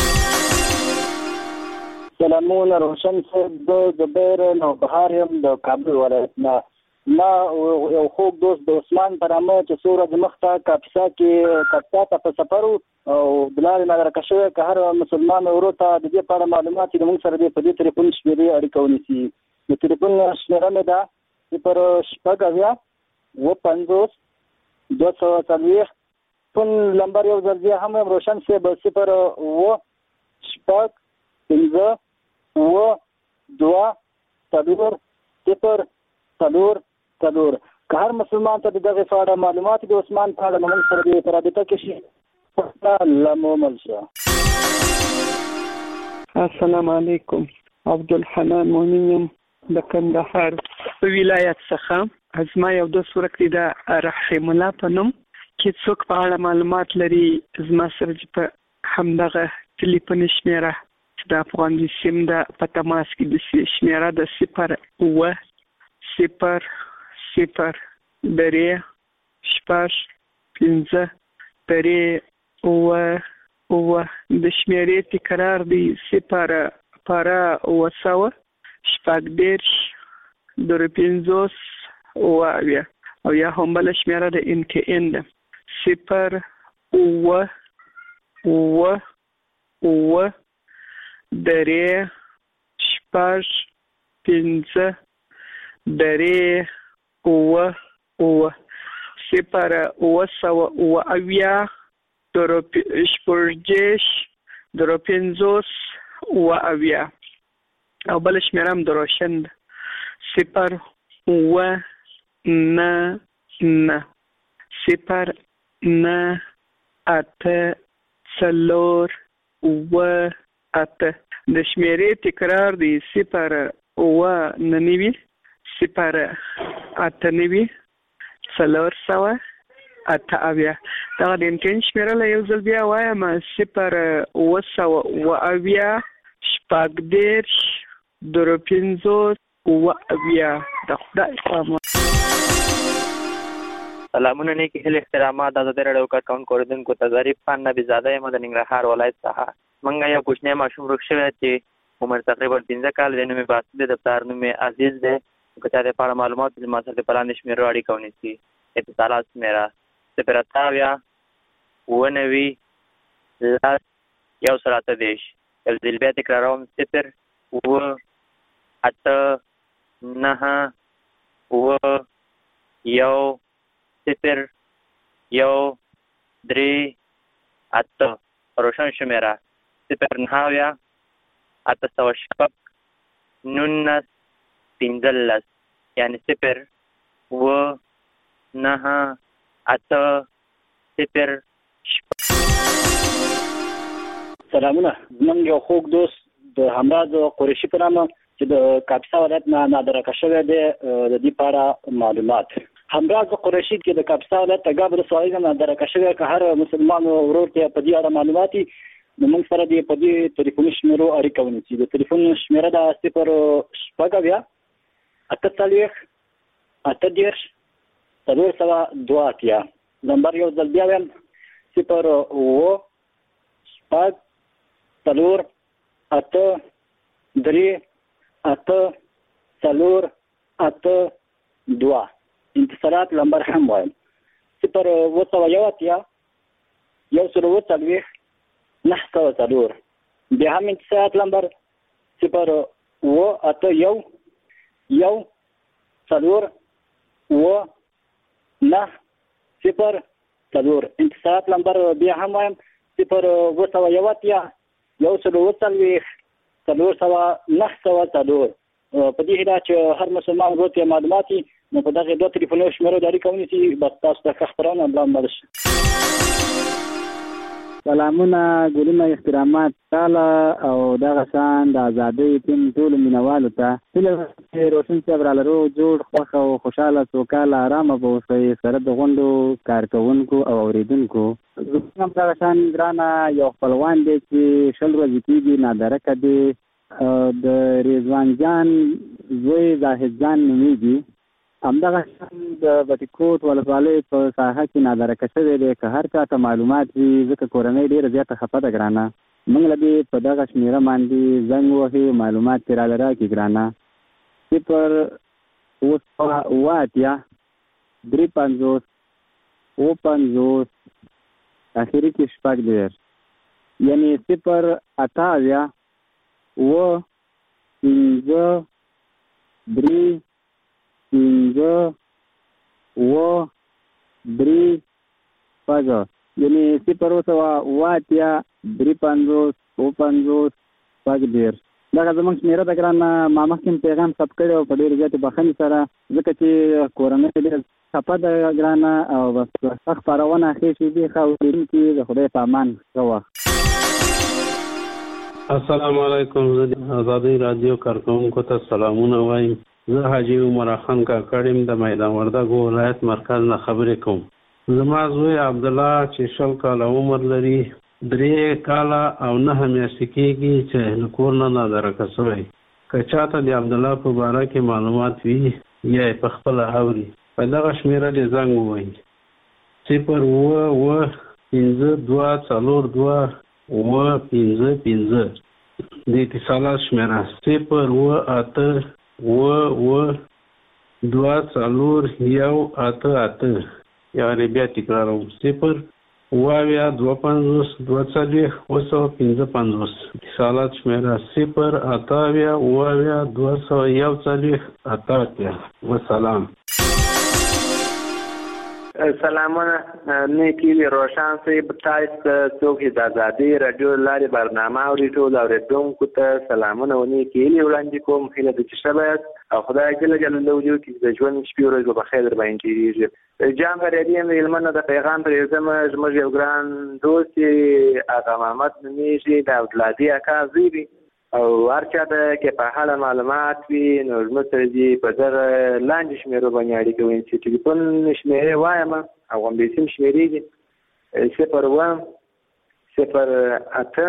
سلامونه روشن صاحب، زه زبیر نوبهار یم د کابل ولایت نه. ما یو خوږ دوست د عثمان په نامه چې څو ورځې مخته کاپیسا کې کاپیسا ته په سفر و او د لارې نادرکه شوی که هر مسلمان ورور ته د دې په اړه معلومات چې زموږ سره دی په دې تلیفون شمېرې اړیکه ونیسي. د تلیفون شمېره مې ده صفر شپږ اویا اوه پنځوس دوه سوه څلوېښت. فون لمبر یو ځل بیا هم یم روشن صاحب صفر اوه شپږ پنځه اوه دوه څلور صفر څلور څلور. که هر مسلمان ته د دغې په اړه معلومات د عثمان په اړه موږ سره دې په رابطه کې شي لمومل شه.
السلام علیکم، عبدالحنان مؤمن یم د کندهار ولایت څخه. زما یو دوست ورکړي د رحیم الله په نوم چې څوک په اړه معلومات لري زما سره چې په همدغه تلیفون شمیره چې د افغان د سیم د په تماس کې د شمیره د صفر اوه صفر صفر درې شپږ پنځه درې اوه اوه. د شمیرې تکرار دی صفر پاره اوه سوه شپږ دېرش درې پنځوس اوه اویا. او یا هم بله شمیره د ام ټي ان ده صفر اوه اوه اوه درې شپږ پنځه درې اوه اوه. صفر اوه سوه اوه اویا درې شپږ دېرش درې پنځوس اوه اویا. او بله شمیره هم د روشن ده صفر اوه نه نه صفر نه اته څلور اوه اته. د شمیرې تکرار دی صفر اوه نه نوي صفر اته نوي څلور سوه اته اویا. دغه د امټین شمیره له یو ځل بیا وایم صفر اوه سوه اوه اویا شپږ دېرش درې پنځوس اوه اویا. د خدای په امان.
سلامونه نیکی هیلې احترامات د آزادۍ راډیو کارکونکو اورېدونکو ته ظریف خان نبیزاده یم د ننګرهار ولایت څخه. موږ یو کوچنی ماشوم ورک شوی چې عمر تقریبا پنځه کال دی، نوم یې باسط دی، د پلار نوم یې عزیز دی. که چا د په اړه معلومات زما سره د په لاندې شمېرو اړیکه ونیسي. اتصالات شمېره صفر اته اویا اوه نوي لس یو سل اته دېرش. یو ځل بیا تکراروم صفر اوه اته نهه اوه یو صفر یو درې اته. روشن شمیره صفر نهه اویا اته سوه شپږ نولس پنځلس، یعنې صفر اوه نهه اته صفر شپږ.
سلامونه، زموږ یو خوږ دوست د همراز قریشي په نامه چې د کاپیسا ولایت نه نادرکه شوی دی د دې په اړه معلومات.
همراز قریشي کې د کاپسا ولایت تګاب رسوایي نه درکه شوی که هر مسلمان ورور ته په دې اړه معلوماتي نو موږ سره د په دې ټلیفوني شمیرو اړیکه ونیسي. د ټلیفون شمیره د صفر شپږ اویا اته څلوېښت اته دېرش څلور سوه دوه اتیا. نمبر یو ځل بیا وایم صفر اووه شپږ څلور اته درې اته څلور اته دوه. انتصارات نمبر هم وایم صفر اووه سوه یو اتیا یو سل اووه څلوېښت نهه سوه څلور. بیا هم انتصارات نمبر صفر اووه اته یو یو څلور اووه نهه صفر څلور. انتصارات نمبر بیا هم وایم صفر اووه سوه یو اتیا یو سل اووه څلوېښت څلور سوه نهه سوه څلور. په دې هیله چې هر مسلمان ورور ته معلومات وي نو په دغه دوه ټلیفوني شمیرو د اړیکه ونیسي. بس تاسو ته ښه خپرونه ملا مل شي.
سلامونه ګلونه احترامات تعالی او دغه شان د ازادۍ ټیم ټولو مینوالو ته هیله چې روشن صاحب را لرو جوړ خوښه او خوشحاله سوکاله ارامه به اوسئ سره د غونډو کارکوونکو او اورېدونکو. زموږ هم دغه شان ګرانه یو خپلوان دی چې شل ورځې کېږي نادرکه دی د رضوان جان زوی زاهد جان نومیږي. همدغه شان د بټي ولسوالۍ په ساحه کې نادرکه شوی دی. که هر چا ته معلومات وي ځکه کورنۍ ډېره زیاته خفه ده ګرانه موږ له دې په دغه شمېره باندې زنګ وهي معلومات ترې راله راکړي ګرانه. صفر اوه سوه اوه اتیا درې پنځوس اوه پنځوس اخري کې شپږ دېرش یعنې صفر اته اویا اوه پنځه درې پنځه اوه درې شپږ یعنې صفر اوه سوه اوه اتیا درې پنځوس اوه پنځوس شپږ دېرش. دغه زموږ شمېره ده ګرانه. ما مخکې پیغام ثبت کړی او په ډېرې زیاتې بښنې سره ځکه چې کورنۍ ډېره خفه ده ګرانه او بس ښه خپرونه ښې شېبې ښه اورېدونکي د خدای په امان ښه وخت.
السلام علیکم. زه د ازادۍ راډیو کارکوونکو ته سلامونه وایم. زه حاجي عمر خان کاکړ یم د میدان وردګو ولایت مرکز نه خبرې کوم. زما زوی عبدالله چې شل کاله عمر لري درې کاله او نهه میاشتې کېږي چې له کور نه نادرکه شوی. که چاته د عبدالله په باره کې معلومات وي یا یې په خپله اوري په دغه شمېره دې زنګ ووهي صفر اووه اووه پنځه دوه څلور دوه اووه پنځه پنځه. د اتصالات شمېره صفر اووه اته اووه اووه دوه څلور یو اته اته. یعنې بیا تکراروم صفر اووه اویا دوه پنځوس دوه څلوېښت اووه سوه پنځه پنځوس. اتصالات شمېره صفر اته اویا اووه اویا دوه سوه یو څلوېښت اته اتیا. وسلام.
سلامونه. نیکی وي روشن صاحب تاسو څوک د ازادۍ راډیو لارې برنامه اوري ټول اورېدونکو ته سلامونه او نیکې هیلې وړاندې کوم. هیله ده چې ښه بیاست او خدای جل جلاله وجود کې د ژوند شپې ورځې به بخیر در باندې تېرېږي. جان غریبي یم د هلمند نه د پیغام پرېږدم. زموږ یو ګران دوست یې اغا محمد نومېږي د عبدالهادي اکا زوی دی او هر چا ته کې په اړه معلومات وي نو زموږ سره دې په دغه لاندې شمېرو باندې اړیکه ونیسي. ټلیفون شمېرې وایم او غومبې سیم شمېرې دي صفر اووه صفر اته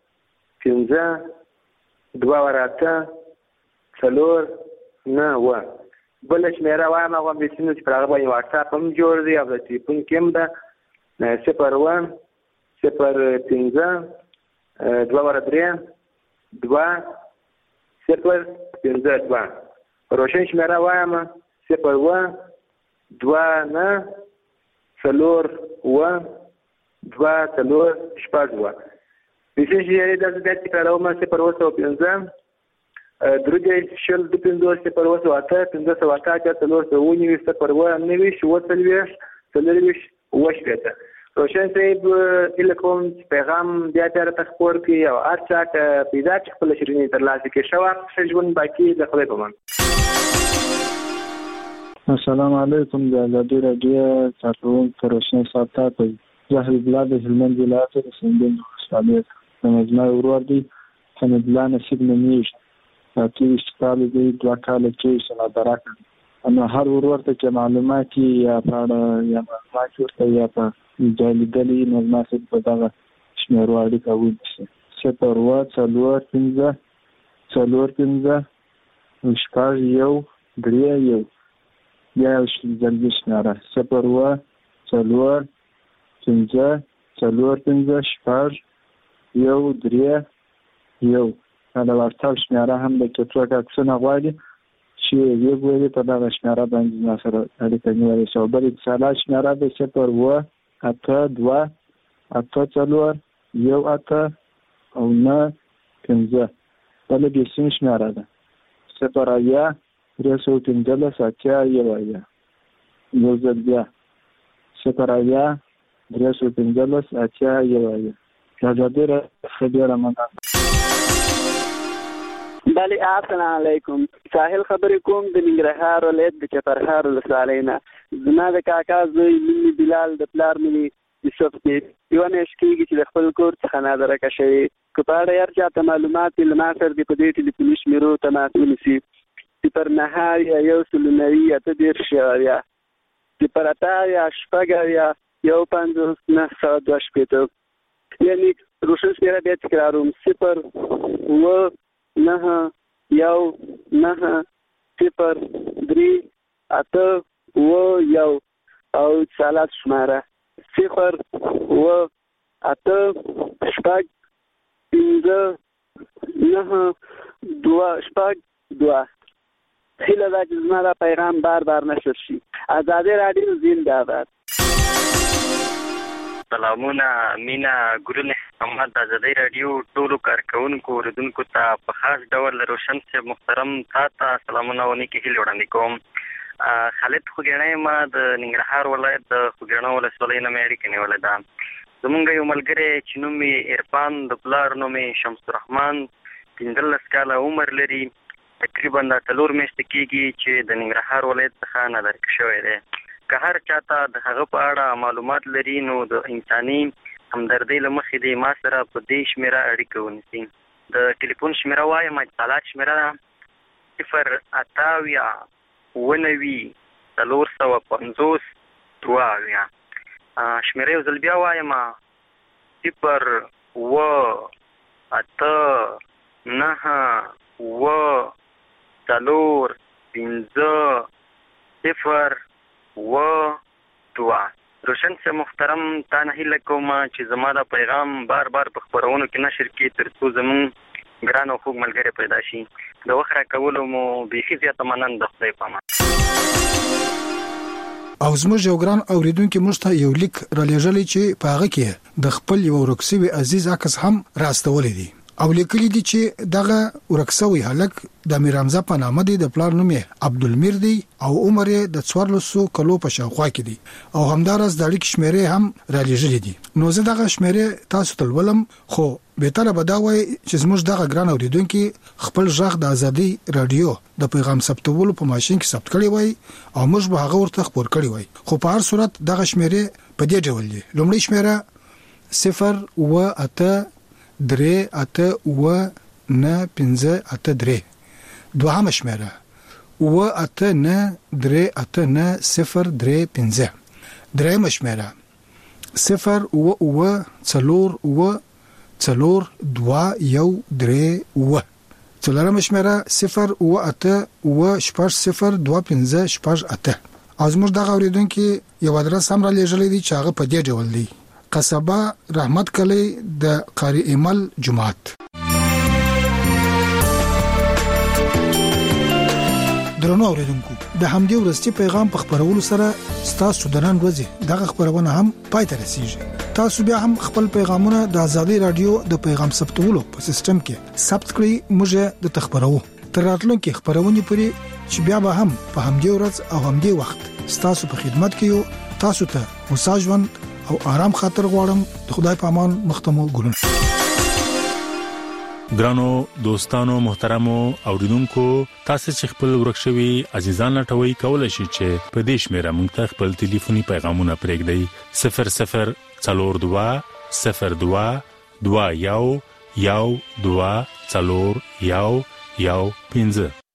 پنځه دوه ور اته څلور نه اووه. بله شمېره وایم غومبې سیم چې پر هغه باندې واټساپ هم جوړ دی او د ټلیفون کې هم ده صفر اووه صفر پنځه دوه ور درې دوه صفر پنځه دوه. روشن شمېره وایم صفر اووه دوه نه څلور اووه دوه څلور شپږ اووه. پیسې شمېرې داسې بیا تکراروم صفر اووه سوه پنځه درې دېرش شل دوه پنځوس صفر اووه سوه اته پنځه سوه اته اتیا څلور سوه اووه نوي صفر اووه نوي اووه څلوېښت څلورویشت اووه شپېته. روشن صاحب هیله کوم چې پیغام بیا بیا راته خپور کړي او هر چا ته پیدا چې خپله شیریني ترلاسه کړي. ښه وخت ښه ژوند باقي د خدای په امان.
السلام علیکم. د ازادۍ راډیو کارکوونکو روشن صاحب ته په زه حبیب الله د هلمند ولایت د سنګین ولسوالۍ څخه زما ورور دی حمید الله نصیب نومېږي. اته ویشت کاله دی دوه کاله کېږي چې نادرکه نو هر ورورته چې معلومات یا پاړه یا معلومات ورته یا په جالي دلی نو ناسب په دغه شمیرو اړیکه ونیسي. صفر اوه څلور پنځه څلور پنځه شپږ یو درې یو بیا یو ځلګي شمیره صفر اوه څلور پنځه څلور پنځه شپږ یو درې یو. دا واتساپ شمیره هم د څوک عکسونه غواړي چې یو غوړي په دغه شمیره باندې ما سره اړیکه نیولای شي. بل اتصالات شمیره د صفر اوه اته دوه اته څلور یو اته او نه پنځه. بل د سیم شمیره ده صفر اویا درې سوه پنځلس اتیا یو اویا. یو ځل بیا صفر اویا درې سوه پنځلس اتیا یو اویا. دا ډېره ښه ډېره مننه.
بله السلام علیکم. ساحل خبرې کوم د ننګرهار ولایت د چپرهار ولسوالۍ نه. زما د کاکا زوی میني بلال د پلار میني یوسف دی. یوه میاشت کېږي چې د خپل کور څخه نادرکه شوی. که په اړه هر چاته معلومات وي له ما سره دې په دې ټلیفوني شمیرو تماس ونیسي. صفر نهه اویا یو سل نوي اته دېرش اویا صفر اته اویا شپږ اویا یو پنځوس نهه سوه دوه شپېته. یعنې روشن شمیره بیا تکراروم صفر اوه نهه یو نهه صفر درې اته اوه یو او اتصالات شماره صفر اوه اته شپږ پنځه نهه دوه شپږ دوه. هیله ده چې زما دا پیغام بار بار نشر شي. ازادي راډیو زنده‌باد.
سلامونه مینا ګلونه محمد د ازادي راډیو ټولو کارکونکو اوریدونکو ته په خاص ډول روشن صاحب محترم تاسو سلامونه ونی کې هیله وړاندې کوم. خالد خوګنۍ ما د ننګرهار ولایت د خوګنۍ ولسوالۍ نه مې اړیکه نیولې ده. زمونږ یو ملګری چې نوم یې عرفان د پلار نوم یې شمس الرحمن پنځلس کاله عمر لري. تقریبا د څلور میاشتې کېږي چې د ننګرهار ولایت څخه نادرکه شوی دی. که هر چاته د هغه په اړه معلومات لري نو د انساني همدردۍ له مخې دی ما سره په دې شمیره اړیکه ونیسي. د ټلیفون شمیره وایم اتصالات شمیره ده صفر اته اویا اوه نوي څلور سوه پنځوس دوه اویا. شمیره یو ځل بیا وایم صفر اوه اته نهه اوه څلور پنځه صفر اوه دوه. روشن صاحب محترم تا نه هیله کوم چې زما دا پیغام بار بار په خپرونو کې نشر کړي تر څو زموږ ګران او خوږ ملګری پیدا شي. د وخت راکولو مو بیخي زیاته مننه د خدای په امان.
او زموږ یو ګران اوریدونکو موږ ته یو لیک را لېږلی چې په هغه کې د خپل یو ورکسوي عزیز عکس هم راستولې دي او لیکلي دي چې دغه ورکسوي هلک د میرامزه په نامه دی. د پلار نوم یې عبدالمیر دی او عمر یې د څوارلسو کلو په شاوخوا کې دی او همدارس د اړیکې شمیرې هم را لېږلې دي. نو زه دغه شمیرې تاسو ته لولم خو بهتره به دا وایي چې زموږ دغه ګران اوریدونکي خپل غږ د ازادي رادیو د پیغام ثبتولو په ماشين کې ثبت کړی وای او موږ به هغه ورته خبر کړی وای. خو په هر صورت دغه شمیرې په دې ډول دي. لومړی شمیره صفر اوه اته درې اته اوه نه پنځه اته درې. دوهمه شمیره اوه اته نه درې اته نه صفر درې پنځه. دریمه شمیره صفر اوه اوه څلور اوه څلور دوه یو درې اوه. څلورمه شمیره صفر اوه اته اوه شپږ صفر دوه پنځه شپږ اته. او زموږ دغه اوریدونکو یو ادرس هم را لېږلی دی چې هغه په دې ډول دی: قصبه رحمت کلی د قاری ایمل جماعت. درنو اوریدونکو د همدې ورستي پیغام په خبرولو سره ستاسو د نن ورځې دغه خبرونه هم پای ته رسیږي. تاسو بیا هم خپل پیغامونه د ازادي رادیو د پیغام ثبتولو په سیستم کې ثبت کړئ. موږ د تخبرو تر راتلونکي خبرونه پورې چې بیا به هم په همدې ورځ او همدې وخت ستاسو په خدمت کې یو. تاسو ته مساجون او آرام خاطر غواړم. د خدای په امان. مختمو ګلونه.
ګرانو دوستانو محترمو اوریدونکو تاسو چې خپل ورکشوي عزیزان لټوي کولای شئ چې په دې شمیره مونږ ته خپل ټلیفوني پیغامونه پرېږدئ صفر صفر څلور دوه صفر دوه دوه یو یو دوه څلور یو یو پنځه.